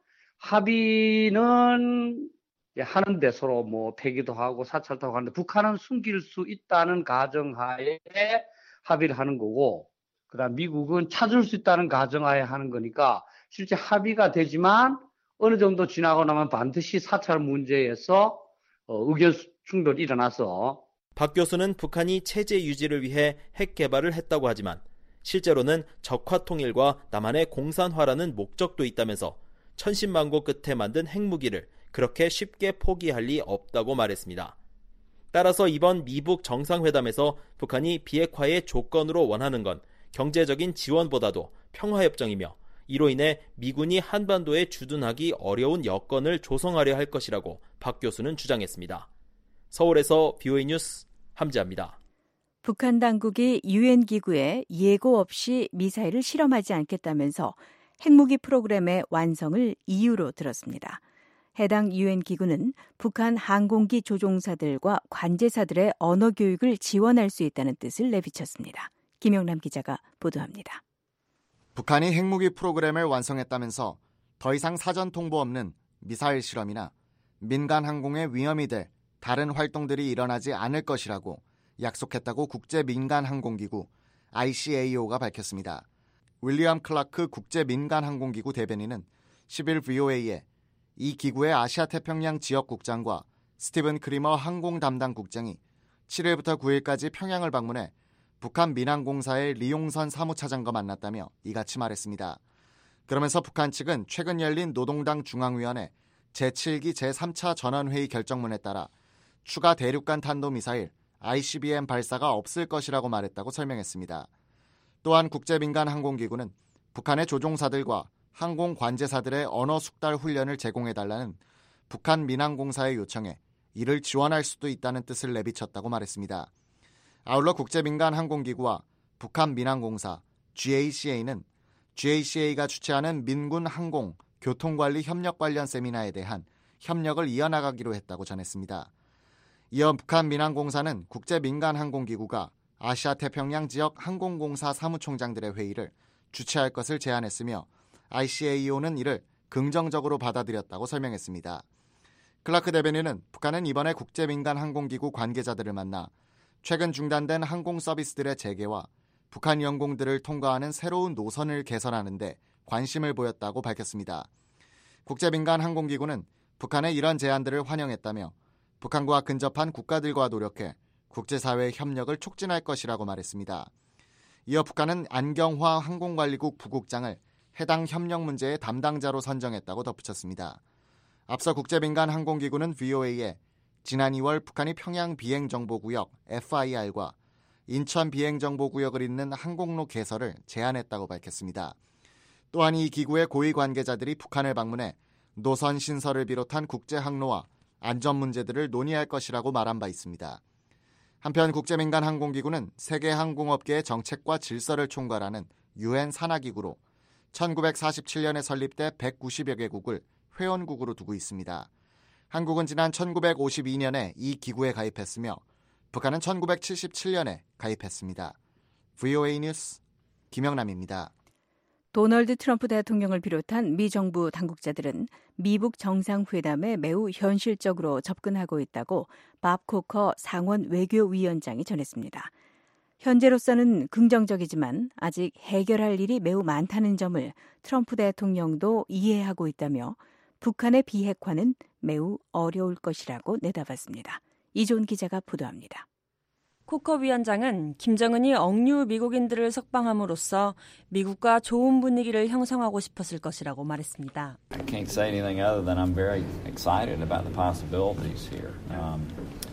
합의는 하는데 서로 뭐 폐기도 하고 사찰도 하고 하는데 북한은 숨길 수 있다는 가정하에 합의를 하는 거고 그다음 미국은 찾을 수 있다는 가정하에 하는 거니까 실제 합의가 되지만 어느 정도 지나고 나면 반드시 사찰 문제에서 의견 충돌이 일어나서 박 교수는 북한이 체제 유지를 위해 핵 개발을 했다고 하지만 실제로는 적화 통일과 남한의 공산화라는 목적도 있다면서 천신만고 끝에 만든 핵무기를 그렇게 쉽게 포기할 리 없다고 말했습니다. 따라서 이번 미북 정상회담에서 북한이 비핵화의 조건으로 원하는 건 경제적인 지원보다도 평화협정이며 이로 인해 미군이 한반도에 주둔하기 어려운 여건을 조성하려 할 것이라고 박 교수는 주장했습니다. 서울에서 브이오에이 뉴스 함지아입니다. 북한 당국이 유엔 기구에 예고 없이 미사일을 실험하지 않겠다면서 핵무기 프로그램의 완성을 이유로 들었습니다. 해당 유엔 기구는 북한 항공기 조종사들과 관제사들의 언어 교육을 지원할 수 있다는 뜻을 내비쳤습니다. 김영남 기자가 보도합니다. 북한이 핵무기 프로그램을 완성했다면서 더 이상 사전 통보 없는 미사일 실험이나 민간 항공에 위험이 될 다른 활동들이 일어나지 않을 것이라고 약속했다고 국제민간항공기구 아이씨에이오가 밝혔습니다. 윌리엄 클라크 국제민간항공기구 대변인은 십일 브이오에이에 이 기구의 아시아태평양 지역국장과 스티븐 크리머 항공 담당 국장이 칠일부터 구일까지 평양을 방문해 북한 민항공사의 리용선 사무차장과 만났다며 이같이 말했습니다. 그러면서 북한 측은 최근 열린 노동당 중앙위원회 제칠기 제삼 차 전원회의 결정문에 따라 추가 대륙간 탄도미사일 아이씨비엠 발사가 없을 것이라고 말했다고 설명했습니다. 또한 국제민간항공기구는 북한의 조종사들과 항공 관제사들의 언어 숙달 훈련을 제공해달라는 북한 민항공사의 요청에 이를 지원할 수도 있다는 뜻을 내비쳤다고 말했습니다. 아울러 국제민간항공기구와 북한 민항공사 지에이씨에이는 지에이씨에이가 주최하는 민군 항공 교통관리 협력 관련 세미나에 대한 협력을 이어나가기로 했다고 전했습니다. 이어 북한 민항공사는 국제민간항공기구가 아시아 태평양 지역 항공공사 사무총장들의 회의를 주최할 것을 제안했으며 아이씨에이오는 이를 긍정적으로 받아들였다고 설명했습니다. 클라크 대변인은 북한은 이번에 국제민간항공기구 관계자들을 만나 최근 중단된 항공 서비스들의 재개와 북한 영공들을 통과하는 새로운 노선을 개선하는 데 관심을 보였다고 밝혔습니다. 국제민간항공기구는 북한의 이런 제안들을 환영했다며 북한과 근접한 국가들과 노력해 국제사회의 협력을 촉진할 것이라고 말했습니다. 이어 북한은 안경화 항공관리국 부국장을 해당 협력 문제의 담당자로 선정했다고 덧붙였습니다. 앞서 국제민간항공기구는 브이오에이에 지난 이월 북한이 평양 비행정보구역 에프아이알과 인천 비행정보구역을 잇는 항공로 개설을 제안했다고 밝혔습니다. 또한 이 기구의 고위 관계자들이 북한을 방문해 노선 신설을 비롯한 국제항로와 안전 문제들을 논의할 것이라고 말한 바 있습니다. 한편 국제민간항공기구는 세계 항공업계의 정책과 질서를 총괄하는 유엔 산하기구로 천구백사십칠 년에 설립돼 백구십여 개국을 회원국으로 두고 있습니다. 한국은 지난 천구백오십이 년에 이 기구에 가입했으며 북한은 천구백칠십칠 년에 가입했습니다. 브이오에이 뉴스 김영남입니다. 도널드 트럼프 대통령을 비롯한 미 정부 당국자들은 미북 정상회담에 매우 현실적으로 접근하고 있다고 밥 코커 상원 외교위원장이 전했습니다. 현재로서는 긍정적이지만 아직 해결할 일이 매우 많다는 점을 트럼프 대통령도 이해하고 있다며 북한의 비핵화는 매우 어려울 것이라고 내다봤습니다. 이존 기자가 보도합니다. 코커 위원장은 김정은이 억류 미국인들을 석방함으로써 미국과 좋은 분위기를 형성하고 싶었을 것이라고 말했습니다. I can't say anything other than I'm very excited about the possibilities here. Um,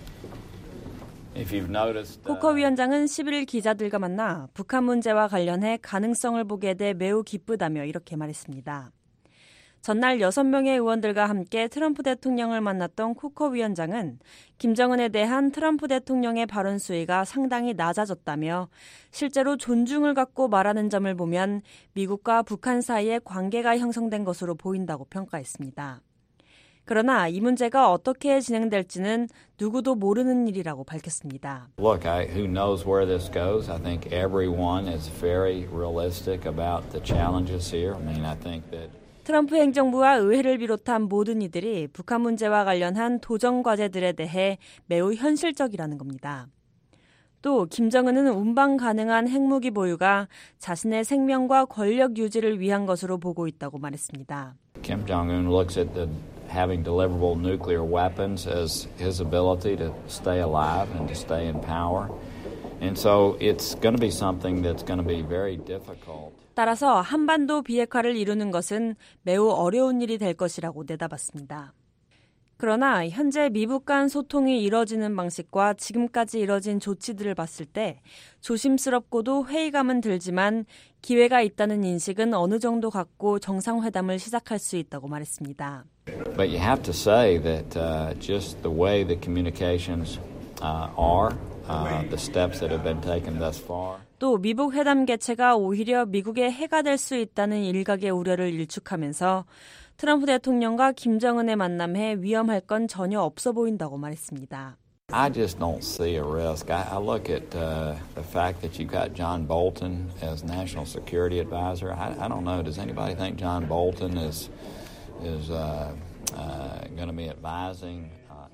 if you've noticed, uh... 코커 위원장은 십일 일 기자들과 만나 북한 문제와 관련해 가능성을 보게 돼 매우 기쁘다며 이렇게 말했습니다. 전날 여섯 명의 의원들과 함께 트럼프 대통령을 만났던 코커 위원장은 김정은에 대한 트럼프 대통령의 발언 수위가 상당히 낮아졌다며 실제로 존중을 갖고 말하는 점을 보면 미국과 북한 사이에 관계가 형성된 것으로 보인다고 평가했습니다. 그러나 이 문제가 어떻게 진행될지는 누구도 모르는 일이라고 밝혔습니다. Look, I, who knows where this goes? I think everyone is very realistic about the challenges here. I mean, I think that 트럼프 행정부와 의회를 비롯한 모든 이들이 북한 문제와 관련한 도전 과제들에 대해 매우 현실적이라는 겁니다. 또 김정은은 운방 가능한 핵무기 보유가 자신의 생명과 권력 유지를 위한 것으로 보고 있다고 말했습니다. Kim Jong-un looks at the having deliverable nuclear weapons as his ability to stay alive and to stay in power. And so it's going to be something that's going to be very difficult. 따라서 한반도 비핵화를 이루는 것은 매우 어려운 일이 될 것이라고 내다봤습니다. 그러나 현재 미북 간 소통이 이뤄지는 방식과 지금까지 이뤄진 조치들을 봤을 때 조심스럽고도 회의감은 들지만 기회가 있다는 인식은 어느 정도 갖고 정상회담을 시작할 수 있다고 말했습니다. But you have to say that uh, just the way the communications uh, are, uh, the steps that have been taken thus far. 또 미북 회담 개최가 오히려 미국의 해가 될 수 있다는 일각의 우려를 일축하면서 트럼프 대통령과 김정은의 만남에 위험할 건 전혀 없어 보인다고 말했습니다. I just don't see a risk. I, I look at uh, the fact that you've got John Bolton as National Security Advisor. I, I don't know. Does anybody think John Bolton is is uh, uh, going to be advising?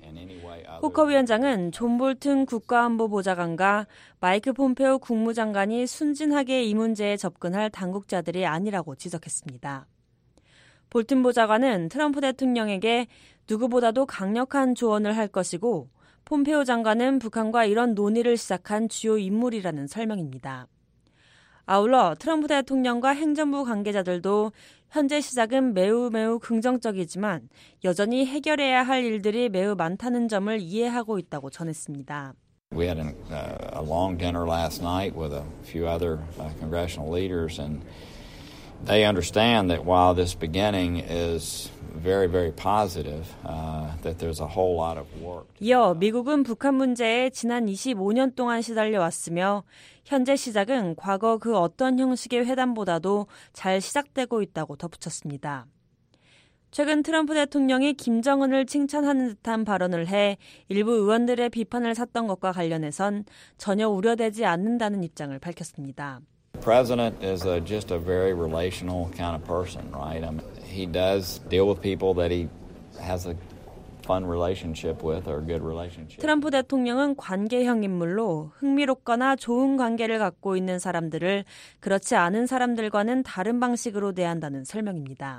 코커 위원장은 존 볼튼 국가안보보좌관과 마이크 폼페오 국무장관이 순진하게 이 문제에 접근할 당국자들이 아니라고 지적했습니다. 볼튼 보좌관은 트럼프 대통령에게 누구보다도 강력한 조언을 할 것이고 폼페오 장관은 북한과 이런 논의를 시작한 주요 인물이라는 설명입니다. 아울러 트럼프 대통령과 행정부 관계자들도 현재 시작은 매우 매우 긍정적이지만 여전히 해결해야 할 일들이 매우 많다는 점을 이해하고 있다고 전했습니다. We had an, uh, a long dinner last night with a few other uh, congressional leaders and they understand that while this beginning is very, very positive, uh, that there's a whole lot of work. 이어 미국은 북한 문제에 지난 이십오 년 동안 시달려 왔으며 현재 시작은 과거 그 어떤 형식의 회담보다도 잘 시작되고 있다고 덧붙였습니다. 최근 트럼프 대통령이 김정은을 칭찬하는 듯한 발언을 해 일부 의원들의 비판을 샀던 것과 관련해선 전혀 우려되지 않는다는 입장을 밝혔습니다. The president is a, just a very relational kind of person, right? I mean, he does deal with people that he has a fun relationship with or a good relationship. 트럼프 대통령은 관계형 인물로 흥미롭거나 좋은 관계를 갖고 있는 사람들을 그렇지 않은 사람들과는 다른 방식으로 대한다는 설명입니다.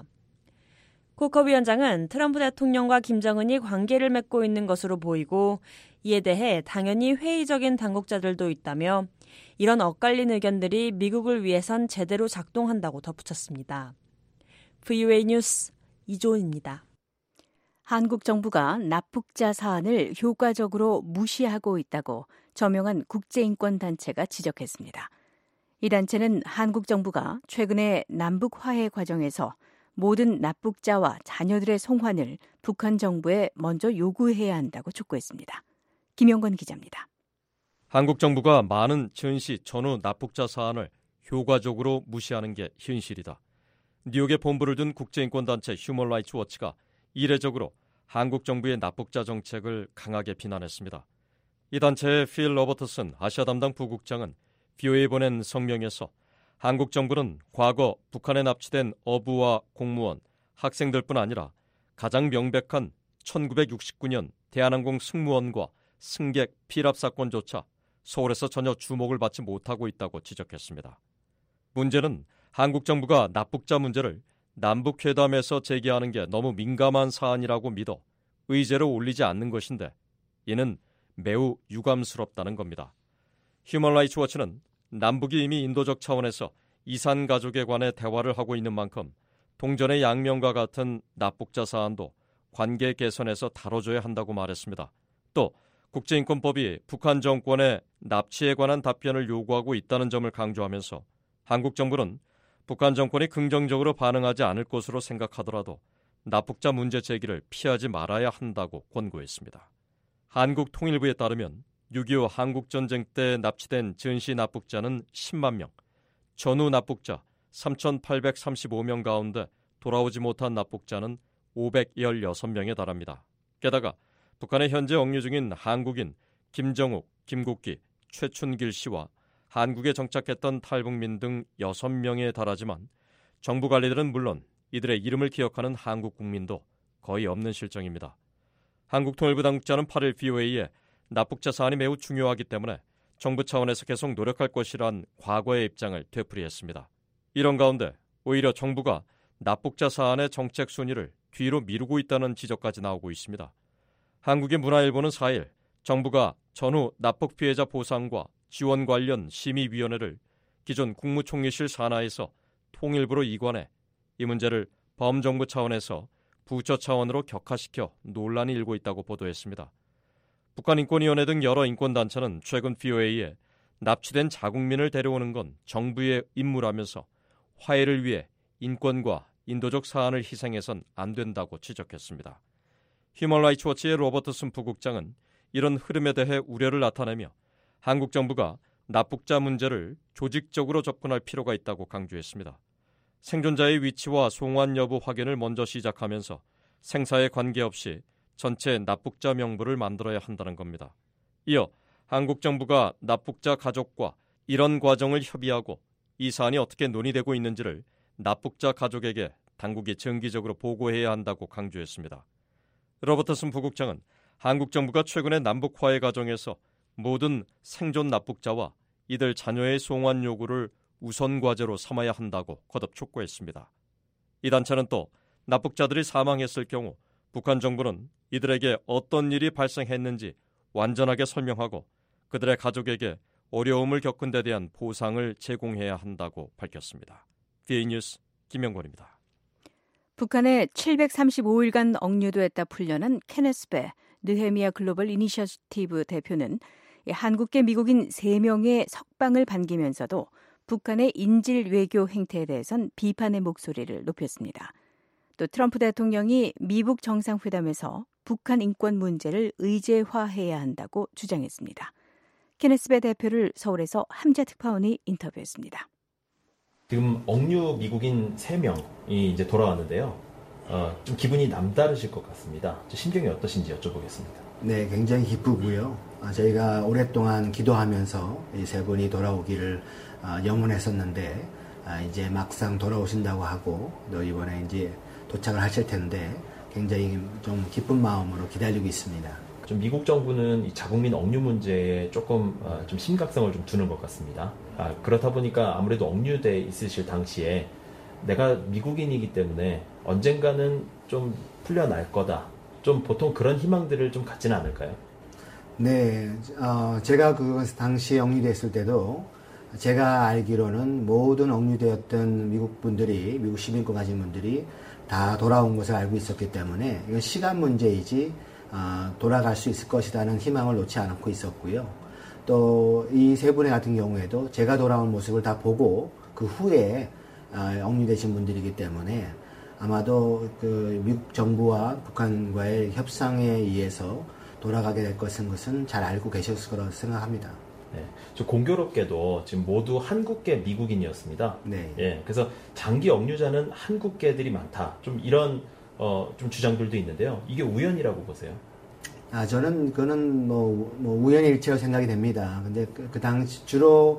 코커 위원장은 트럼프 대통령과 김정은이 관계를 맺고 있는 것으로 보이고 이에 대해 당연히 회의적인 당국자들도 있다며 이런 엇갈린 의견들이 미국을 위해선 제대로 작동한다고 덧붙였습니다. 브이오에이 뉴스 이조은입니다. 한국 정부가 납북자 사안을 효과적으로 무시하고 있다고 저명한 국제인권단체가 지적했습니다. 이 단체는 한국 정부가 최근에 남북 화해 과정에서 모든 납북자와 자녀들의 송환을 북한 정부에 먼저 요구해야 한다고 촉구했습니다. 김영건 기자입니다. 한국 정부가 많은 전시 전후 납북자 사안을 효과적으로 무시하는 게 현실이다. 뉴욕에 본부를 둔 국제인권단체 휴먼 라이츠 워치가 이례적으로 한국 정부의 납북자 정책을 강하게 비난했습니다. 이 단체의 필 로버트슨 아시아 담당 부국장은 브이오에이에 보낸 성명에서 한국 정부는 과거 북한에 납치된 어부와 공무원, 학생들뿐 아니라 가장 명백한 천구백육십구 년 대한항공 승무원과 승객 피랍 사건조차 서울에서 전혀 주목을 받지 못하고 있다고 지적했습니다. 문제는 한국 정부가 납북자 문제를 남북회담에서 제기하는 게 너무 민감한 사안이라고 믿어 의제로 올리지 않는 것인데 이는 매우 유감스럽다는 겁니다. 휴먼 라이츠 워치는 남북이 이미 인도적 차원에서 이산 가족에 관해 대화를 하고 있는 만큼 동전의 양면과 같은 납북자 사안도 관계 개선에서 다뤄줘야 한다고 말했습니다. 또 국제인권법이 북한 정권의 납치에 관한 답변을 요구하고 있다는 점을 강조하면서 한국 정부는 북한 정권이 긍정적으로 반응하지 않을 것으로 생각하더라도 납북자 문제 제기를 피하지 말아야 한다고 권고했습니다. 한국통일부에 따르면 육이오 한국전쟁 때 납치된 전시 납북자는 십만 명, 전후 납북자 삼천팔백삼십오 명 가운데 돌아오지 못한 납북자는 오백십육 명에 달합니다. 게다가 북한에 현재 억류 중인 한국인 김정욱, 김국기, 최춘길 씨와 한국에 정착했던 탈북민 등 여섯 명에 달하지만 정부 관리들은 물론 이들의 이름을 기억하는 한국 국민도 거의 없는 실정입니다. 한국통일부 당국자는 팔 일 브이오에이에 납북자 사안이 매우 중요하기 때문에 정부 차원에서 계속 노력할 것이란 과거의 입장을 되풀이했습니다. 이런 가운데 오히려 정부가 납북자 사안의 정책 순위를 뒤로 미루고 있다는 지적까지 나오고 있습니다. 한국의 문화일보는 사 일 정부가 전후 납북 피해자 보상과 지원 관련 심의위원회를 기존 국무총리실 산하에서 통일부로 이관해 이 문제를 범정부 차원에서 부처 차원으로 격화시켜 논란이 일고 있다고 보도했습니다. 북한인권위원회 등 여러 인권단체는 최근 브이오에이에 납치된 자국민을 데려오는 건 정부의 임무라면서 화해를 위해 인권과 인도적 사안을 희생해선 안 된다고 지적했습니다. 휴먼 라이츠 워치의 로버트슨 부국장은 이런 흐름에 대해 우려를 나타내며 한국 정부가 납북자 문제를 조직적으로 접근할 필요가 있다고 강조했습니다. 생존자의 위치와 송환 여부 확인을 먼저 시작하면서 생사에 관계없이 전체 납북자 명부를 만들어야 한다는 겁니다. 이어 한국 정부가 납북자 가족과 이런 과정을 협의하고 이 사안이 어떻게 논의되고 있는지를 납북자 가족에게 당국이 정기적으로 보고해야 한다고 강조했습니다. 로버트슨 부국장은 한국 정부가 최근에 남북 화해 과정에서 모든 생존 납북자와 이들 자녀의 송환 요구를 우선 과제로 삼아야 한다고 거듭 촉구했습니다. 이 단체는 또 납북자들이 사망했을 경우 북한 정부는 이들에게 어떤 일이 발생했는지 완전하게 설명하고 그들의 가족에게 어려움을 겪은 데 대한 보상을 제공해야 한다고 밝혔습니다. 브이오에이 뉴스 김영권입니다. 북한에 칠백삼십오 일간 억류됐다 풀려난 케네스 배 느헤미야 글로벌 이니셔티브 대표는 한국계 미국인 세 명의 석방을 반기면서도 북한의 인질 외교 행태에 대해선 비판의 목소리를 높였습니다. 또 트럼프 대통령이 미국 정상회담에서 북한 인권 문제를 의제화해야 한다고 주장했습니다. 케네스 배 대표를 서울에서 함재 특파원이 인터뷰했습니다. 지금 억류 미국인 세 명이 이제 돌아왔는데요. 어, 좀 기분이 남다르실 것 같습니다. 심경이 어떠신지 여쭤보겠습니다. 네, 굉장히 기쁘고요. 아, 저희가 오랫동안 기도하면서 이 세 분이 돌아오기를 아, 염원했었는데 아, 이제 막상 돌아오신다고 하고 또 이번에 이제 도착을 하실 텐데 굉장히 좀 기쁜 마음으로 기다리고 있습니다. 좀 미국 정부는 이 자국민 억류 문제에 조금 어, 좀 심각성을 좀 두는 것 같습니다. 아, 그렇다 보니까 아무래도 억류돼 있으실 당시에 내가 미국인이기 때문에 언젠가는 좀 풀려날 거다. 좀 보통 그런 희망들을 좀 갖지는 않을까요? 네, 어, 제가 그 당시에 억류됐을 때도 제가 알기로는 모든 억류되었던 미국 분들이, 미국 시민권 가진 분들이 다 돌아온 것을 알고 있었기 때문에 이건 시간 문제이지 어, 돌아갈 수 있을 것이라는 희망을 놓지 않고 있었고요. 또 이 세 분의 같은 경우에도 제가 돌아온 모습을 다 보고 그 후에 어, 억류되신 분들이기 때문에 아마도 그 미국 정부와 북한과의 협상에 의해서 돌아가게 될 것은 것은 잘 알고 계셨을 거라고 생각합니다. 네, 저 공교롭게도 지금 모두 한국계 미국인이었습니다. 네. 예, 그래서 장기 억류자는 한국계들이 많다. 좀 이런 어, 좀 주장들도 있는데요. 이게 우연이라고 보세요? 아, 저는 그거는 뭐, 뭐 우연일치로 생각이 됩니다. 근데 그, 그 당시 주로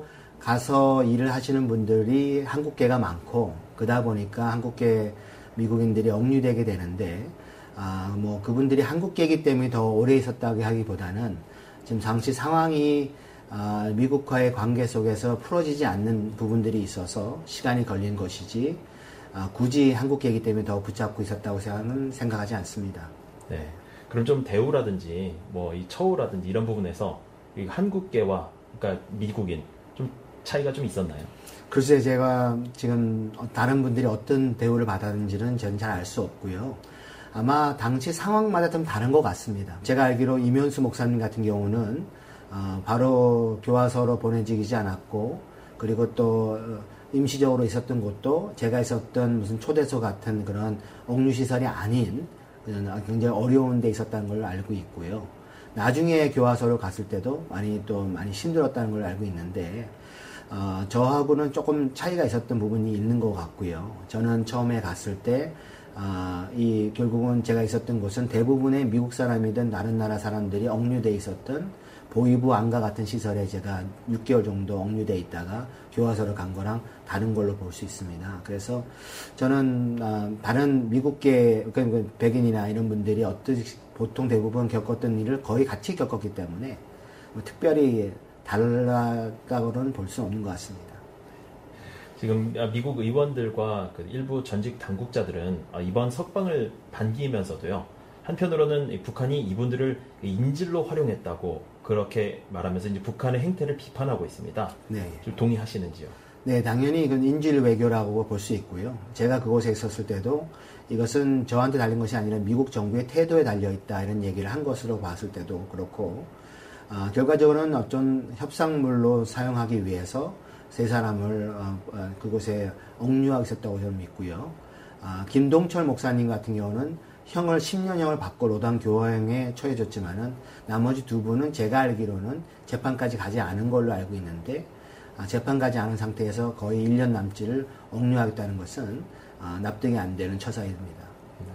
가서 일을 하시는 분들이 한국계가 많고 그러다 보니까 한국계 미국인들이 억류되게 되는데 아, 뭐 그분들이 한국계이기 때문에 더 오래 있었다고 하기보다는 지금 당시 상황이 아, 미국과의 관계 속에서 풀어지지 않는 부분들이 있어서 시간이 걸린 것이지 아, 굳이 한국계이기 때문에 더 붙잡고 있었다고 생각은 생각하지 않습니다. 네. 그럼 좀 대우라든지 뭐 이 처우라든지 이런 부분에서 이 한국계와 그러니까 미국인 좀 차이가 좀 있었나요? 글쎄 제가 지금 다른 분들이 어떤 대우를 받았는지는 저는 잘 알 수 없고요. 아마 당시 상황마다 좀 다른 것 같습니다. 제가 알기로 이면수 목사님 같은 경우는 어, 바로 교화소로 보내지지 않았고 그리고 또 임시적으로 있었던 곳도 제가 있었던 무슨 초대소 같은 그런 억류시설이 아닌 굉장히 어려운 데 있었다는 걸 알고 있고요. 나중에 교화소로 갔을 때도 많이 또 많이 힘들었다는 걸 알고 있는데 어, 저하고는 조금 차이가 있었던 부분이 있는 것 같고요. 저는 처음에 갔을 때, 어, 이, 결국은 제가 있었던 곳은 대부분의 미국 사람이든 다른 나라 사람들이 억류돼 있었던 보위부 안과 같은 시설에 제가 육 개월 정도 억류돼 있다가 교화소로 간 거랑 다른 걸로 볼 수 있습니다. 그래서 저는, 어, 다른 미국계, 그러니까 백인이나 이런 분들이 어떤, 보통 대부분 겪었던 일을 거의 같이 겪었기 때문에 뭐 특별히 달랐다고는 볼 수 없는 것 같습니다. 지금 미국 의원들과 그 일부 전직 당국자들은 이번 석방을 반기면서도요. 한편으로는 북한이 이분들을 인질로 활용했다고 그렇게 말하면서 이제 북한의 행태를 비판하고 있습니다. 네. 좀 동의하시는지요? 네, 당연히 이건 인질 외교라고 볼 수 있고요. 제가 그곳에 있었을 때도 이것은 저한테 달린 것이 아니라 미국 정부의 태도에 달려 있다 이런 얘기를 한 것으로 봤을 때도 그렇고. 어, 결과적으로는 어떤 협상물로 사용하기 위해서 세 사람을 어, 어, 그곳에 억류하고 있었다고 저는 믿고요. 어, 김동철 목사님 같은 경우는 형을 십 년형을 받고 로당 교화형에 처해졌지만은 나머지 두 분은 제가 알기로는 재판까지 가지 않은 걸로 알고 있는데 어, 재판 가지 않은 상태에서 거의 일 년 남짓을 억류하겠다는 것은 어, 납득이 안 되는 처사입니다. 네.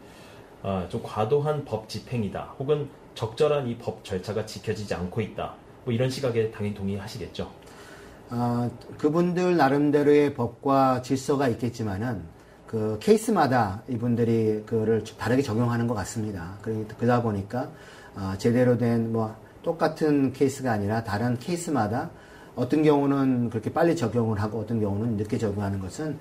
어, 좀 과도한 법 집행이다. 혹은 적절한 이 법 절차가 지켜지지 않고 있다. 뭐 이런 시각에 당연히 동의하시겠죠? 어, 그분들 나름대로의 법과 질서가 있겠지만은 그 케이스마다 이분들이 그를 다르게 적용하는 것 같습니다. 그러다 보니까 어, 제대로 된 뭐 똑같은 케이스가 아니라 다른 케이스마다 어떤 경우는 그렇게 빨리 적용을 하고 어떤 경우는 늦게 적용하는 것은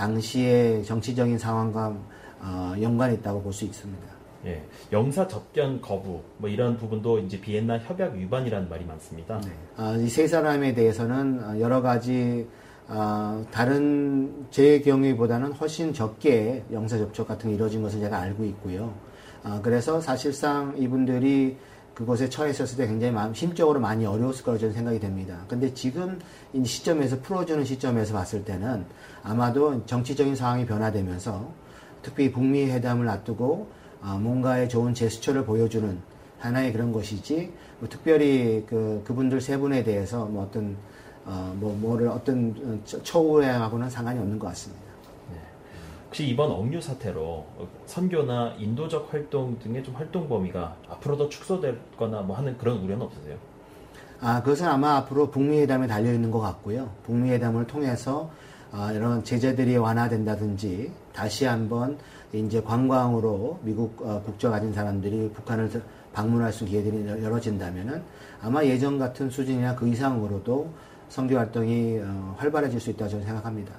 당시의 정치적인 상황과 어, 연관이 있다고 볼 수 있습니다. 예, 영사 접견 거부 뭐 이런 부분도 이제 비엔나 협약 위반이라는 말이 많습니다. 네. 아, 이 세 사람에 대해서는 여러 가지 아, 다른 제 경우보다는 훨씬 적게 영사 접촉 같은 게 이루어진 것을 제가 알고 있고요. 아, 그래서 사실상 이분들이 그곳에 처했었을 때 굉장히 마음, 심적으로 많이 어려웠을 거라고 저는 생각이 됩니다. 근데 지금 이 시점에서 풀어주는 시점에서 봤을 때는 아마도 정치적인 상황이 변화되면서 특히 북미 회담을 앞두고 어, 뭔가의 좋은 제스처를 보여주는 하나의 그런 것이지, 뭐 특별히 그, 그분들 세 분에 대해서 뭐 어떤, 어, 뭐, 뭐를 어떤 처우하고는 상관이 없는 것 같습니다. 네. 혹시 이번 억류 사태로 선교나 인도적 활동 등의 좀 활동 범위가 앞으로 더 축소되거나 뭐 하는 그런 우려는 없으세요? 아, 그것은 아마 앞으로 북미 회담에 달려 있는 것 같고요. 북미 회담을 통해서 어, 이런 제재들이 완화된다든지 다시 한번 이제 관광으로 미국 어, 국적 가진 사람들이 북한을 방문할 수 있는 기회들이 열어진다면은 아마 예전 같은 수준이나 그 이상으로도 선교 활동이 어, 활발해질 수 있다고 저는 생각합니다.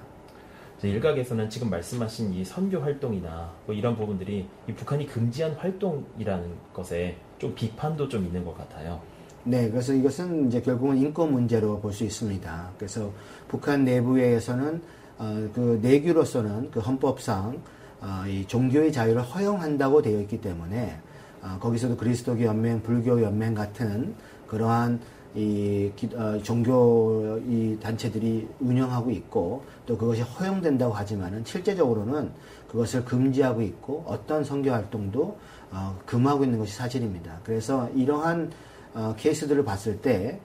일각에서는 지금 말씀하신 이 선교 활동이나 뭐 이런 부분들이 이 북한이 금지한 활동이라는 것에 좀 비판도 좀 있는 것 같아요. 네, 그래서 이것은 이제 결국은 인권 문제로 볼 수 있습니다. 그래서 북한 내부에서는 어, 그 내규로서는 그 헌법상 어, 이 종교의 자유를 허용한다고 되어 있기 때문에 어, 거기서도 그리스도교 연맹, 불교 연맹 같은 그러한 이 기, 어, 종교 이 단체들이 운영하고 있고 또 그것이 허용된다고 하지만은 실제적으로는 그것을 금지하고 있고 어떤 선교 활동도 어, 금하고 있는 것이 사실입니다. 그래서 이러한 어, 케이스들을 봤을 때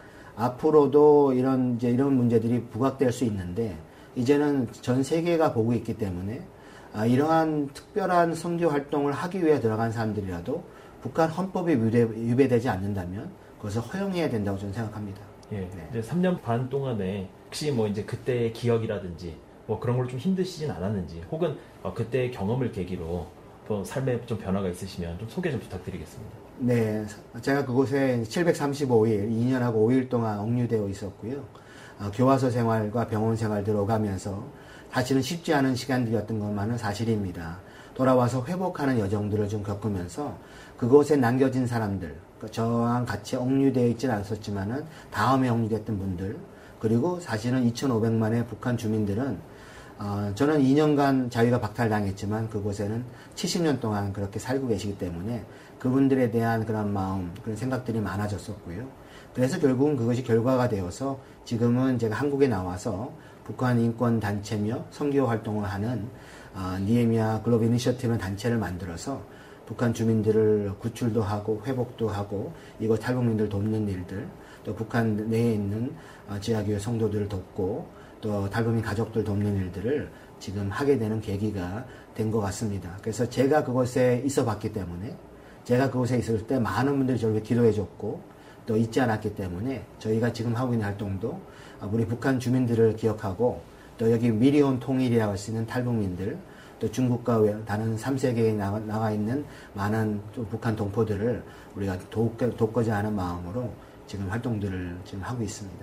앞으로도 이런 이제 이런 문제들이 부각될 수 있는데 이제는 전 세계가 보고 있기 때문에 아, 이러한 특별한 선교 활동을 하기 위해 들어간 사람들이라도 북한 헌법에 위배, 위배되지 않는다면 그것을 허용해야 된다고 저는 생각합니다. 예, 네. 이제 삼 년 반 동안에 혹시 뭐 이제 그때의 기억이라든지 뭐 그런 걸 좀 힘드시진 않았는지 혹은 어, 그때의 경험을 계기로 또 삶에 좀 변화가 있으시면 좀 소개 좀 부탁드리겠습니다. 네, 제가 그곳에 칠백삼십오 일, 이 년하고 오 일 동안 억류되어 있었고요. 어, 교화소 생활과 병원 생활 들어가면서 사실은 쉽지 않은 시간들이었던 것만은 사실입니다. 돌아와서 회복하는 여정들을 좀 겪으면서 그곳에 남겨진 사람들, 저랑 같이 억류되어 있지는 않았지만은 다음에 억류됐던 분들, 그리고 사실은 이천오백만의 북한 주민들은 어, 저는 이 년간 자유가 박탈당했지만 그곳에는 칠십 년 동안 그렇게 살고 계시기 때문에 그분들에 대한 그런 마음, 그런 생각들이 많아졌었고요. 그래서 결국은 그것이 결과가 되어서 지금은 제가 한국에 나와서 북한 인권 단체며 선교 활동을 하는 어, 니에미아 글로벌 이니셔티브 단체를 만들어서 북한 주민들을 구출도 하고 회복도 하고 이곳 탈북민들 돕는 일들, 또 북한 내에 있는 어, 지하교회 성도들을 돕고 또 탈북민 가족들 돕는 일들을 지금 하게 되는 계기가 된 것 같습니다. 그래서 제가 그곳에 있어 봤기 때문에 제가 그곳에 있을 때 많은 분들이 저를 기도해 줬고 또 잊지 않았기 때문에 저희가 지금 하고 있는 활동도 우리 북한 주민들을 기억하고 또 여기 미리 온 통일이라고 할 수 있는 탈북민들 또 중국과 다른 삼 세계에 나가, 나가 있는 많은 북한 동포들을 우리가 돕, 돕고자 하는 마음으로 지금 활동들을 지금 하고 있습니다.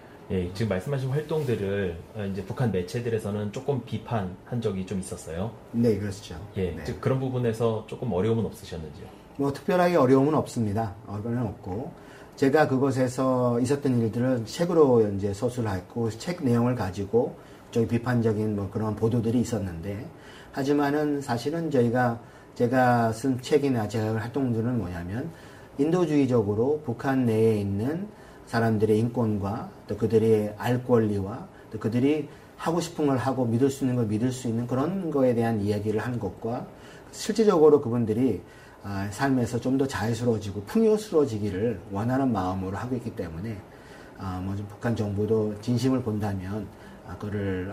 예, 지금 말씀하신 활동들을 이제 북한 매체들에서는 조금 비판한 적이 좀 있었어요. 네, 그렇죠. 예, 네. 즉 그런 부분에서 조금 어려움은 없으셨는지요? 뭐 특별하게 어려움은 없습니다. 어려움은 없고 제가 그곳에서 있었던 일들을 책으로 이제 서술을 했고 책 내용을 가지고 저희 비판적인 뭐 그런 보도들이 있었는데 하지만은 사실은 저희가 제가 쓴 책이나 제가 할 활동들은 뭐냐면 인도주의적으로 북한 내에 있는 사람들의 인권과 또 그들의 알 권리와 또 그들이 하고 싶은 걸 하고 믿을 수 있는 걸 믿을 수 있는 그런 거에 대한 이야기를 하는 것과 실질적으로 그분들이 삶에서 좀 더 자유스러워지고 풍요스러워지기를 원하는 마음으로 하고 있기 때문에 뭐 북한 정부도 진심을 본다면 그거를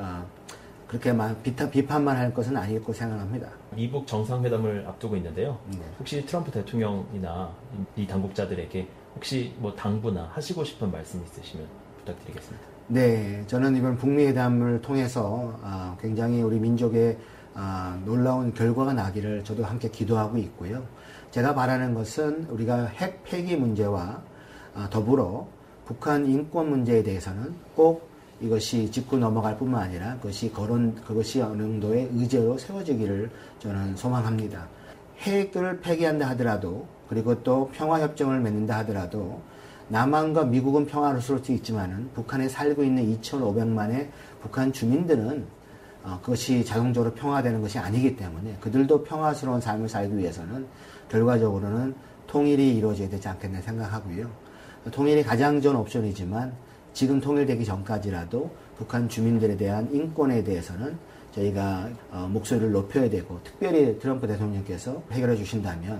그렇게 비판, 비판만 할 것은 아니겠고 생각합니다. 미북 정상회담을 앞두고 있는데요. 네. 혹시 트럼프 대통령이나 이 당국자들에게 혹시 뭐 당부나 하시고 싶은 말씀 있으시면 부탁드리겠습니다. 네, 저는 이번 북미 회담을 통해서 아, 굉장히 우리 민족의 아, 놀라운 결과가 나기를 저도 함께 기도하고 있고요. 제가 바라는 것은 우리가 핵 폐기 문제와 아, 더불어 북한 인권 문제에 대해서는 꼭 이것이 짚고 넘어갈 뿐만 아니라 그것이 거론, 그것이 어느 정도의 의제로 세워지기를 저는 소망합니다. 핵을 폐기한다 하더라도 그리고 또 평화협정을 맺는다 하더라도 남한과 미국은 평화로울 수 있지만은 북한에 살고 있는 이천오백만의 북한 주민들은 어, 그것이 자동적으로 평화되는 것이 아니기 때문에 그들도 평화스러운 삶을 살기 위해서는 결과적으로는 통일이 이루어져야 되지 않겠나 생각하고요. 통일이 가장 좋은 옵션이지만 지금 통일되기 전까지라도 북한 주민들에 대한 인권에 대해서는 저희가 어, 목소리를 높여야 되고 특별히 트럼프 대통령께서 해결해 주신다면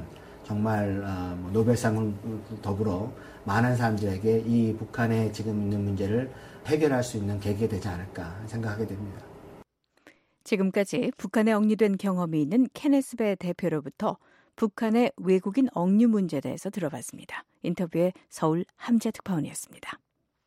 정말 어, 뭐 노벨상을 더불어 많은 사람들에게 이 북한에 지금 있는 문제를 해결할 수 있는 계기가 되지 않을까 생각하게 됩니다. 지금까지 북한에 억류된 경험이 있는 케네스 배 대표로부터 북한의 외국인 억류 문제에 대해서 들어봤습니다. 인터뷰에 서울 함재 특파원이었습니다.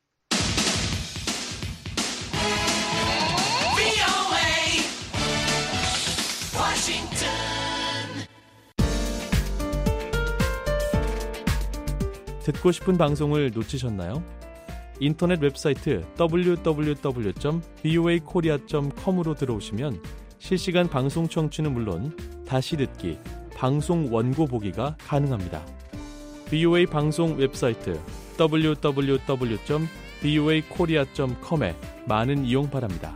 듣고 싶은 방송을 놓치셨나요? 인터넷 웹사이트 더블유 더블유 더블유 점 브이오에이 코리아 점 컴으로 들어오시면 실시간 방송 청취는 물론 다시 듣기, 방송 원고 보기가 가능합니다. 브이오에이 방송 웹사이트 더블유 더블유 더블유 점 브이오에이 코리아 점 컴에 많은 이용 바랍니다.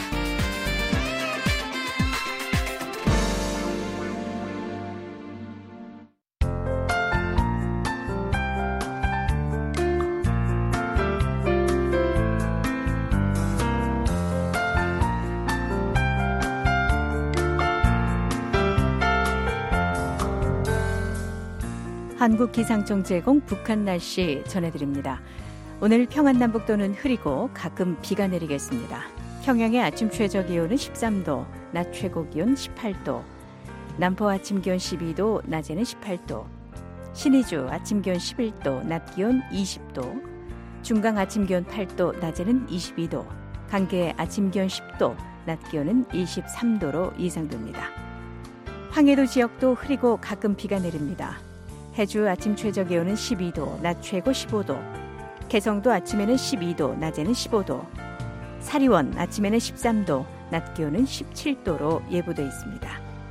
한국기상청 제공 북한 날씨 전해드립니다. 오늘 평안남북도는 흐리고 가끔 비가 내리겠습니다. 평양의 아침 최저 기온은 십삼 도, 낮 최고 기온 십팔 도, 남포 아침 기온 십이 도, 낮에는 십팔 도, 신의주 아침 기온 십일 도, 낮 기온 이십 도, 중강 아침 기온 팔 도, 낮에는 이십이 도, 강계 아침 기온 십 도, 낮 기온은 이십삼 도로 예상됩니다. 황해도 지역도 흐리고 가끔 비가 내립니다. 해주 아침 최저 기온은 십이 도, 낮 최고 십오 도, 개성도 아침에는 십이 도, 낮에는 십오 도, 사리원 아침에는 십삼 도, 낮 기온은 십칠 도로 예보돼 있습니다.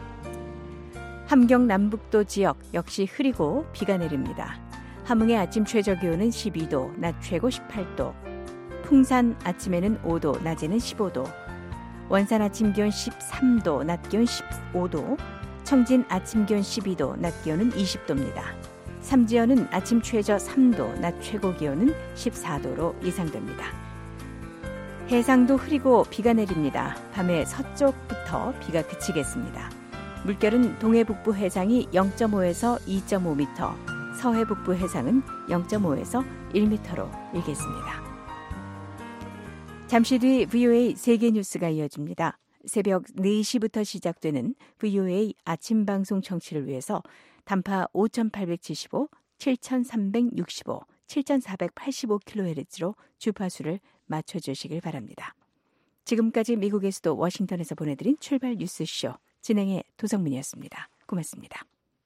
함경 남북도 지역 역시 흐리고 비가 내립니다. 함흥의 아침 최저 기온은 십이 도, 낮 최고 십팔 도, 풍산 아침에는 오 도, 낮에는 십오 도, 원산 아침 기온 십삼 도, 낮 기온 십오 도, 청진 아침 기온 십이 도, 낮 기온은 이십 도입니다. 삼지연은 아침 최저 삼 도, 낮 최고 기온은 십사 도로 예상됩니다. 해상도 흐리고 비가 내립니다. 밤에 서쪽부터 비가 그치겠습니다. 물결은 동해북부 해상이 영 점 오에서 이 점 오 미터, 서해북부 해상은 영 점 오에서 일 미터로 일겠습니다. 잠시 뒤 브이오에이 세계뉴스가 이어집니다. 새벽 네 시부터 시작되는 브이오에이 아침 방송 청취를 위해서 단파 오천팔백칠십오, 칠천삼백육십오, 칠천사백팔십오 킬로헤르츠로 주파수를 맞춰주시길 바랍니다. 지금까지 미국의 수도 워싱턴에서 보내드린 출발 뉴스쇼 진행의 도성문이었습니다. 고맙습니다.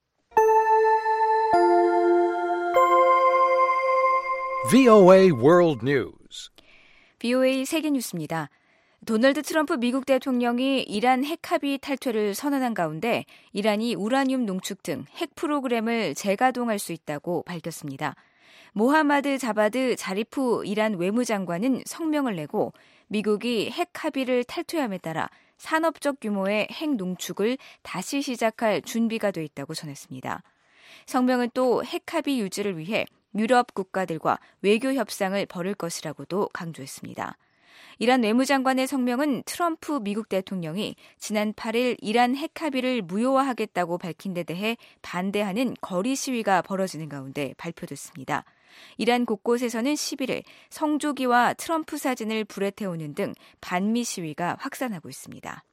브이오에이 World News. 브이오에이 세계뉴스입니다. 도널드 트럼프 미국 대통령이 이란 핵합의 탈퇴를 선언한 가운데 이란이 우라늄 농축 등 핵 프로그램을 재가동할 수 있다고 밝혔습니다. 모하마드 자바드 자리프 이란 외무장관은 성명을 내고 미국이 핵 합의를 탈퇴함에 따라 산업적 규모의 핵 농축을 다시 시작할 준비가 돼 있다고 전했습니다. 성명은 또 핵 합의 유지를 위해 유럽 국가들과 외교 협상을 벌일 것이라고도 강조했습니다. 이란 외무장관의 성명은 트럼프 미국 대통령이 지난 팔 일 이란 핵 합의를 무효화하겠다고 밝힌 데 대해 반대하는 거리 시위가 벌어지는 가운데 발표됐습니다. 이란 곳곳에서는 십일 일 성조기와 트럼프 사진을 불에 태우는 등 반미 시위가 확산하고 있습니다.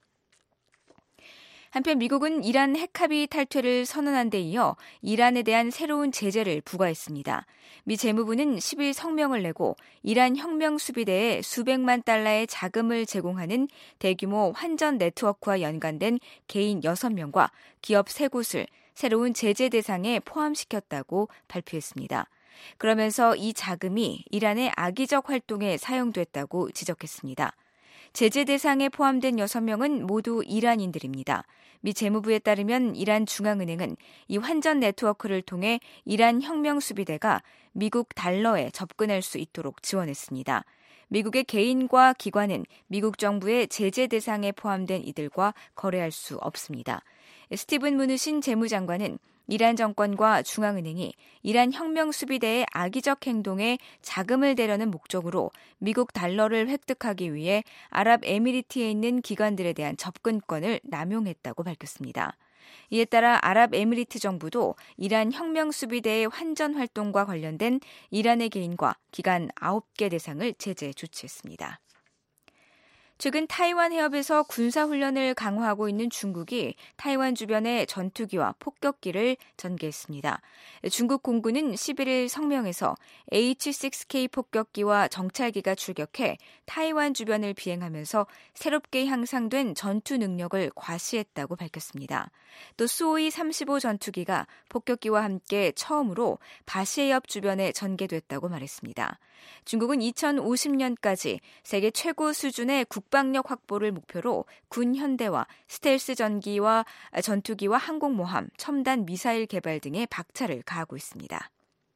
한편 미국은 이란 핵합의 탈퇴를 선언한 데 이어 이란에 대한 새로운 제재를 부과했습니다. 미 재무부는 십 일 성명을 내고 이란 혁명수비대에 수백만 달러의 자금을 제공하는 대규모 환전 네트워크와 연관된 개인 여섯 명과 기업 세 곳을 새로운 제재 대상에 포함시켰다고 발표했습니다. 그러면서 이 자금이 이란의 악의적 활동에 사용됐다고 지적했습니다. 제재 대상에 포함된 여섯 명은 모두 이란인들입니다. 미 재무부에 따르면 이란 중앙은행은 이 환전 네트워크를 통해 이란 혁명수비대가 미국 달러에 접근할 수 있도록 지원했습니다. 미국의 개인과 기관은 미국 정부의 제재 대상에 포함된 이들과 거래할 수 없습니다. 스티븐 무누신 재무장관은 이란 정권과 중앙은행이 이란 혁명수비대의 악의적 행동에 자금을 대려는 목적으로 미국 달러를 획득하기 위해 아랍에미리트에 있는 기관들에 대한 접근권을 남용했다고 밝혔습니다. 이에 따라 아랍에미리트 정부도 이란 혁명수비대의 환전 활동과 관련된 이란의 개인과 기관 아홉 개 대상을 제재 조치했습니다. 최근 타이완 해협에서 군사훈련을 강화하고 있는 중국이 타이완 주변에 전투기와 폭격기를 전개했습니다. 중국 공군은 십일일 성명에서 에이치 식스 케이 폭격기와 정찰기가 출격해 타이완 주변을 비행하면서 새롭게 향상된 전투 능력을 과시했다고 밝혔습니다. 또 수호이 삼십오 전투기가 폭격기와 함께 처음으로 바시해협 주변에 전개됐다고 말했습니다. 중국은 이천오십 년까지 세계 최고 수준의 국방력 확보를 목표로 군 현대화, 스텔스 전기와 전투기와 항공모함, 첨단 미사일 개발 등의 박차를 가하고 있습니다.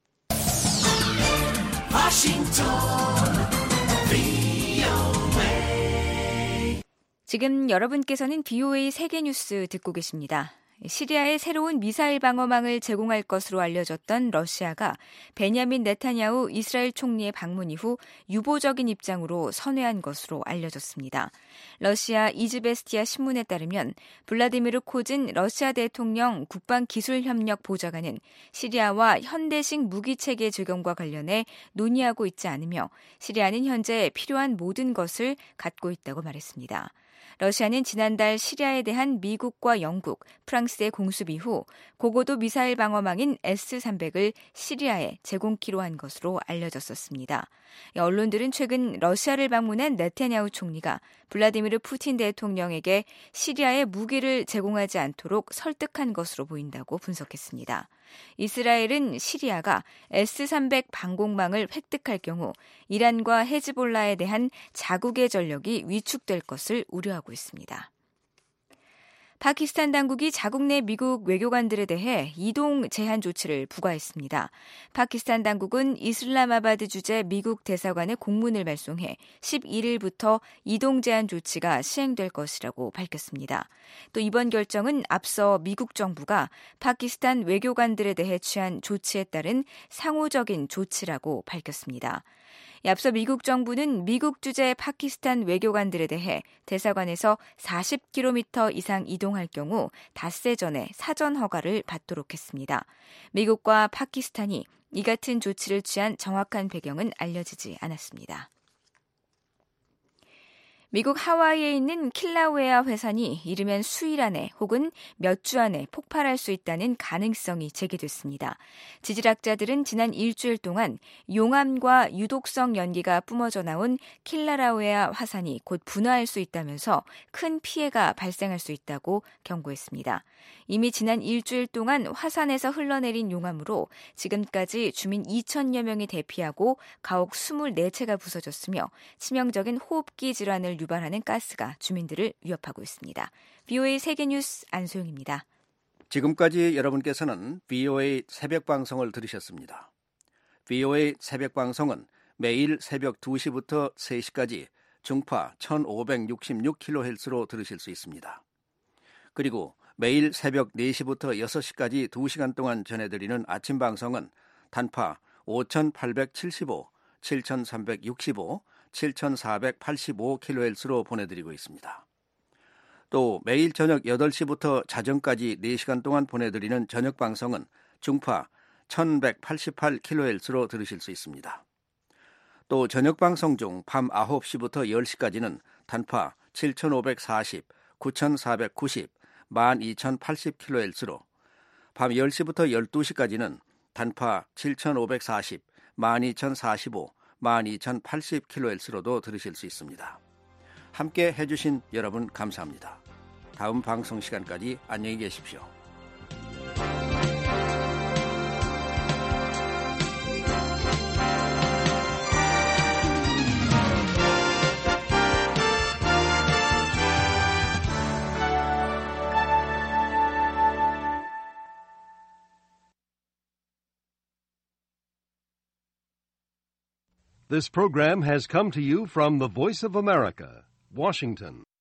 워싱턴 브이오에이. 지금 여러분께서는 브이오에이 세계뉴스 듣고 계십니다. 시리아에 새로운 미사일 방어망을 제공할 것으로 알려졌던 러시아가 베냐민 네타냐후 이스라엘 총리의 방문 이후 유보적인 입장으로 선회한 것으로 알려졌습니다. 러시아 이즈베스티아 신문에 따르면 블라디미르 코진 러시아 대통령 국방기술협력 보좌관은 시리아와 현대식 무기체계 적용과 관련해 논의하고 있지 않으며 시리아는 현재 필요한 모든 것을 갖고 있다고 말했습니다. 러시아는 지난달 시리아에 대한 미국과 영국, 프랑스의 공습 이후 고고도 미사일 방어망인 에스 삼백을 시리아에 제공키로 한 것으로 알려졌었습니다. 언론들은 최근 러시아를 방문한 네타냐후 총리가 블라디미르 푸틴 대통령에게 시리아에 무기를 제공하지 않도록 설득한 것으로 보인다고 분석했습니다. 이스라엘은 시리아가 에스 삼백 방공망을 획득할 경우 이란과 헤즈볼라에 대한 자국의 전력이 위축될 것을 우려하고 있습니다. 파키스탄 당국이 자국 내 미국 외교관들에 대해 이동 제한 조치를 부과했습니다. 파키스탄 당국은 이슬라마바드 주재 미국 대사관에 공문을 발송해 십일일부터 이동 제한 조치가 시행될 것이라고 밝혔습니다. 또 이번 결정은 앞서 미국 정부가 파키스탄 외교관들에 대해 취한 조치에 따른 상호적인 조치라고 밝혔습니다. 앞서 미국 정부는 미국 주재 파키스탄 외교관들에 대해 대사관에서 사십 킬로미터 이상 이동할 경우 닷새 전에 사전 허가를 받도록 했습니다. 미국과 파키스탄이 이 같은 조치를 취한 정확한 배경은 알려지지 않았습니다. 미국 하와이에 있는 킬라우에아 회산이 이르면 수일 안에 혹은 몇 주 안에 폭발할 수 있다는 가능성이 제기됐습니다. 지질학자들은 지난 일주일 동안 용암과 유독성 연기가 뿜어져 나온 킬라우에아 화산이 곧 분화할 수 있다면서 큰 피해가 발생할 수 있다고 경고했습니다. 이미 지난 일주일 동안 화산에서 흘러내린 용암으로 지금까지 주민 이천여 명이 대피하고 가옥 이십사 채가 부서졌으며 치명적인 호흡기 질환을 유발하는 가스가 주민들을 위협하고 있습니다. 브이오에이 세계뉴스 안소영입니다. 지금까지 여러분께서는 브이오에이 새벽방송을 들으셨습니다. 브이오에이 새벽방송은 매일 새벽 두 시부터 세 시까지 중파 천오백육십육 킬로헤르츠로 들으실 수 있습니다. 그리고 매일 새벽 네 시부터 여섯 시까지 두 시간 동안 전해드리는 아침 방송은 단파 오천팔백칠십오, 칠천삼백육십오, 칠천사백팔십오 킬로헤르츠로 보내드리고 있습니다. 또 매일 저녁 여덟 시부터 자정까지 네 시간 동안 보내드리는 저녁 방송은 중파 천백팔십팔 킬로헤르츠로 들으실 수 있습니다. 또 저녁 방송 중 밤 아홉 시부터 열 시까지는 단파 칠천오백사십, 구천사백구십, 만 이천팔십 킬로헤르츠로, 밤 열 시부터 열두 시까지는 단파 칠천오백사십, 만 이천사십오, 만 이천팔십 킬로헤르츠로도 들으실 수 있습니다. 함께 해주신 여러분 감사합니다. 다음 방송 시간까지 안녕히 계십시오. This program has come to you from the Voice of America, Washington.